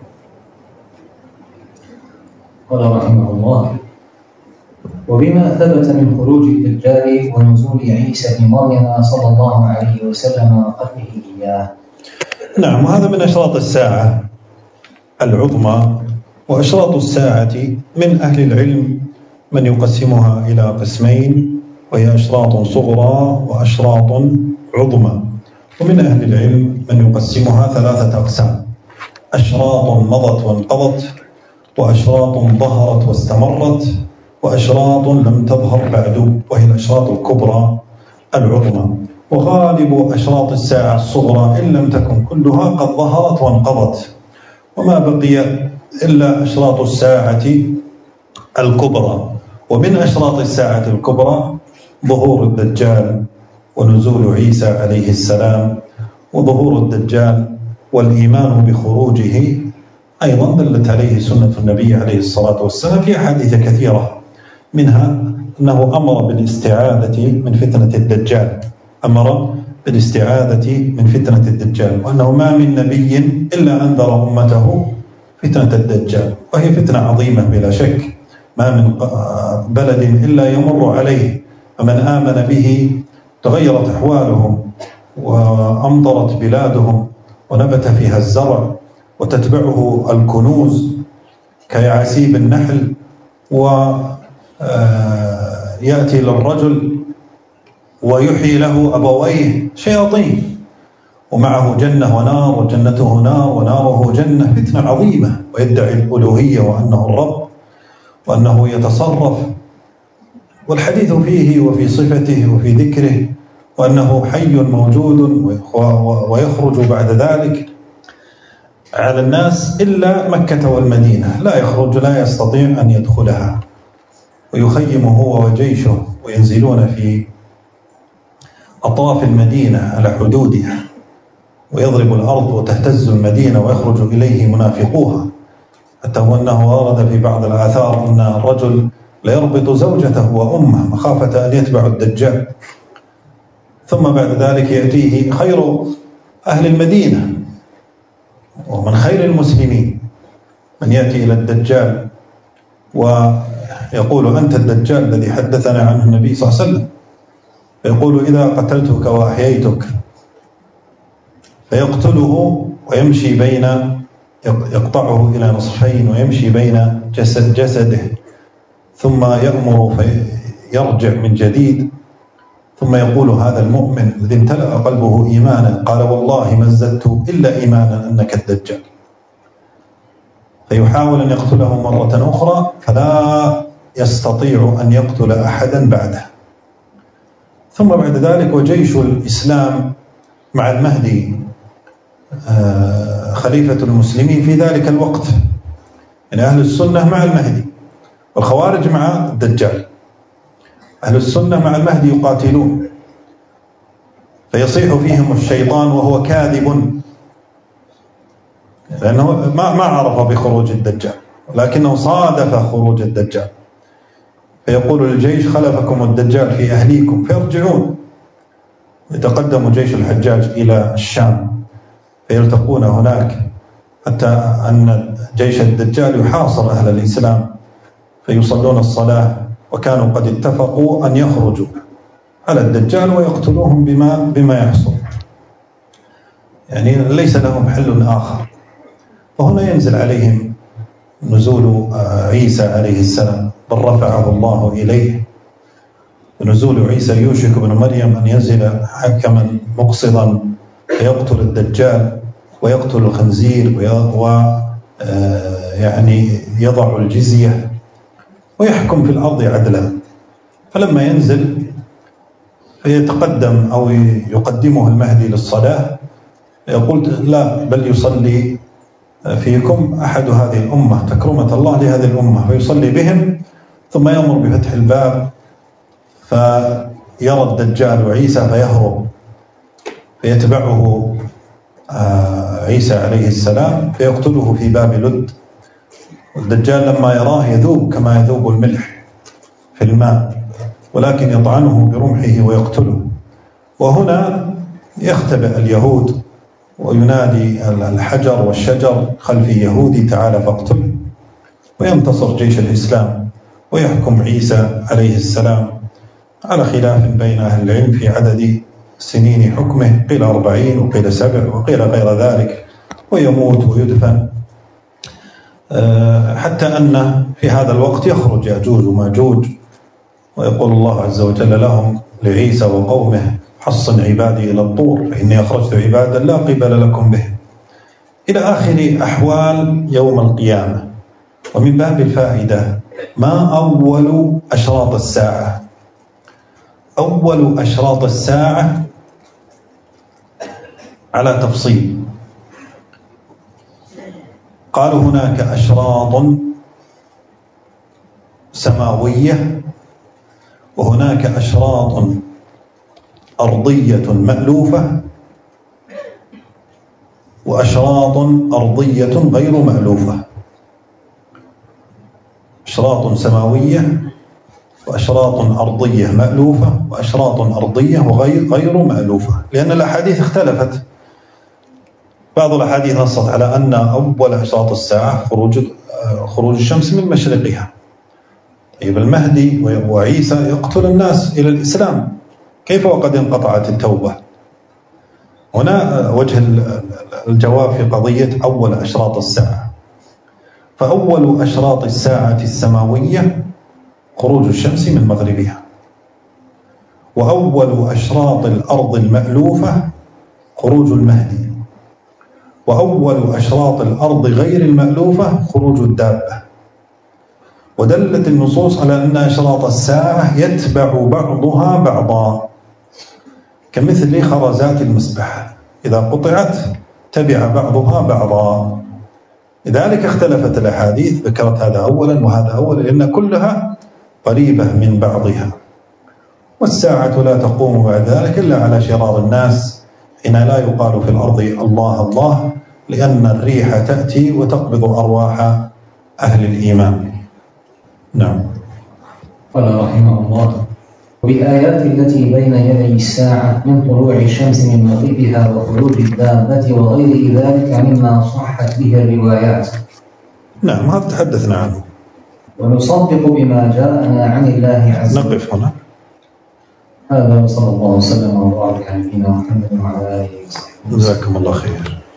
قال رحمه الله: وبما ثبت من خروج الدجال ونزول عيسى بن مريم صلى الله عليه وسلم وقتله إياه. نعم، وهذا من أشراط الساعة العظمى. وأشراط الساعة من أهل العلم من يقسمها إلى قسمين، وهي أشراط صغرى وأشراط عظمى. ومن أهل العلم من يقسمها 3 أقسام: أشراط مضت وانقضت، وأشراط ظهرت واستمرت، وأشراط لم تظهر بعد، وهي الأشراط الكبرى العظمى. وغالب أشراط الساعة الصغرى إن لم تكن كلها قد ظهرت وانقضت، وما بقي إلا أشراط الساعة الكبرى. ومن أشراط الساعة الكبرى ظهور الدجال ونزول عيسى عليه السلام. وظهور الدجال والإيمان بخروجه أيضا دلت عليه سنة النبي عليه الصلاة والسلام في أحاديث كثيرة، منها أنه أمر بالاستعاذة من فتنة الدجال، أمر بالاستعاذة من فتنة الدجال، وأنه ما من نبي إلا أنذر أمته فتنة الدجال، وهي فتنة عظيمة بلا شك. ما من بلد إلا يمر عليه، فمن آمن به تغيرت أحوالهم وأمطرت بلادهم ونبت فيها الزرع وتتبعه الكنوز كيعاسيب النحل، ويأتي للرجل ويحيي له أبويه شياطين، ومعه جنة ونار، وجنته نار وناره جنة. فتنة عظيمة، ويدعي الألوهية وأنه الرب وأنه يتصرف، والحديث فيه وفي صفته وفي ذكره، وأنه حي موجود ويخرج بعد ذلك على الناس إلا مكة والمدينة، لا يخرج، لا يستطيع أن يدخلها، ويخيم هو وجيشه وينزلون في أطراف المدينة على حدودها، ويضرب الأرض وتهتز المدينة ويخرج إليه منافقوها، حتى أنه ورد في بعض الآثار أن الرجل ليربط زوجته وأمه مخافة أن يتبع الدجال. ثم بعد ذلك يأتيه خير أهل المدينة ومن خير المسلمين من يأتي إلى الدجال ويقول: أنت الدجال الذي حدثنا عنه النبي صلى الله عليه وسلم، فيقول: إذا قتلتك وأحييتك، فيقتله ويمشي يقطعه إلى نصفين ويمشي بين جسده، ثم يأمر فيرجع من جديد، ثم يقول: هذا المؤمن الذي امتلأ قلبه إيمانا، قال: والله ما ازددت إلا إيمانا أنك الدجال. فيحاول أن يقتله مرة أخرى فلا يستطيع أن يقتل أحدا بعده. ثم بعد ذلك وجيش الإسلام مع المهدي خليفة المسلمين في ذلك الوقت، يعني أهل السنة مع المهدي والخوارج مع الدجال. أهل السنة مع المهدي يقاتلون، فيصيح فيهم الشيطان وهو كاذب، لأنه ما عرف بخروج الدجال ولكنه صادف خروج الدجال، فيقول للجيش خلفكم الدجال في أهليكم، فيرجعون. يتقدم جيش الحجاج إلى الشام فيلتقون هناك، حتى أن جيش الدجال يحاصر أهل الإسلام فيصلون الصلاة، وكانوا قد اتفقوا أن يخرجوا على الدجال ويقتلوهم بما يحصل، يعني ليس لهم حل آخر. فهنا ينزل عليهم نزول عيسى عليه السلام، بل رفعه الله إليه. نزول عيسى يوشك بن مريم أن ينزل حكما مقصدا فيقتل الدجال ويقتل الخنزير يعني يضع الجزية ويحكم في الأرض عدلا. فلما ينزل فيتقدم أو يقدمه المهدي للصلاة، يقول لا بل يصلي فيكم أحد هذه الأمة، تكرمة الله لهذه الأمة، فيصلي بهم ثم يأمر بفتح الباب، فيرى الدجال عيسى فيهرب، فيتبعه عيسى عليه السلام فيقتله في باب لد. والدجال لما يراه يذوب كما يذوب الملح في الماء، ولكن يطعنه برمحه ويقتله. وهنا يختبئ اليهود وينادي الحجر والشجر خلف يهودي تعالى فاقتله، وينتصر جيش الإسلام ويحكم عيسى عليه السلام على خلاف بين أهل العلم في عدد سنين حكمه، قيل 40 وقيل 7 وقيل غير ذلك، ويموت ويدفن، حتى أن في هذا الوقت يخرج يأجوج وماجوج، ويقول الله عز وجل لهم لعيسى وقومه حصن عبادي إلى الطور فإني أخرجت عبادا لا قبل لكم به، إلى آخر أحوال يوم القيامة. ومن باب الفائدة، ما أول أشراط الساعة؟ أول أشراط الساعة على تفصيل. قالوا هناك أشراط سماوية، وهناك أشراط أرضية مألوفة، وأشراط أرضية غير مألوفة. أشراط سماوية وأشراط أرضية مألوفة وأشراط أرضية غير مألوفة، لأن الأحاديث اختلفت. بعض الأحاديث نصت على أن أول أشراط الساعة خروج الشمس من مشرقها. طيب المهدي وعيسى يقتل الناس إلى الإسلام، كيف وقد انقطعت التوبة؟ هنا وجه الجواب في قضية أول أشراط الساعة. فأول أشراط الساعة السماوية خروج الشمس من مغربها، وأول أشراط الأرض المألوفة خروج المهدي، وأول أشراط الأرض غير المألوفة خروج الدابة. ودلت النصوص على أن أشراط الساعة يتبع بعضها بعضا، كمثل خرزات المسبح إذا قطعت تبع بعضها بعضا. لذلك اختلفت الأحاديث، ذكرت هذا أولا وهذا أولا، لأن كلها قريبة من بعضها. والساعة لا تقوم بعد ذلك إلا على شرار الناس، حين لا يقال في الأرض الله الله، لأن الريح تأتي وتقبض أرواح أهل الإيمان. نعم. قال رحمه الله: وبالآيات التي بين يدي الساعة من طلوع الشمس من مغربها وخروج الدابة وغير ذلك مما صحت به الروايات. نعم، هذا تحدثنا عنه. ونصدق بما جاءنا عن الله عز وجل. نقف هنا. هذا وصلى الله وسلم وبارك على نبينا محمد وعلى آله وصحبه. جزاكم الله خير.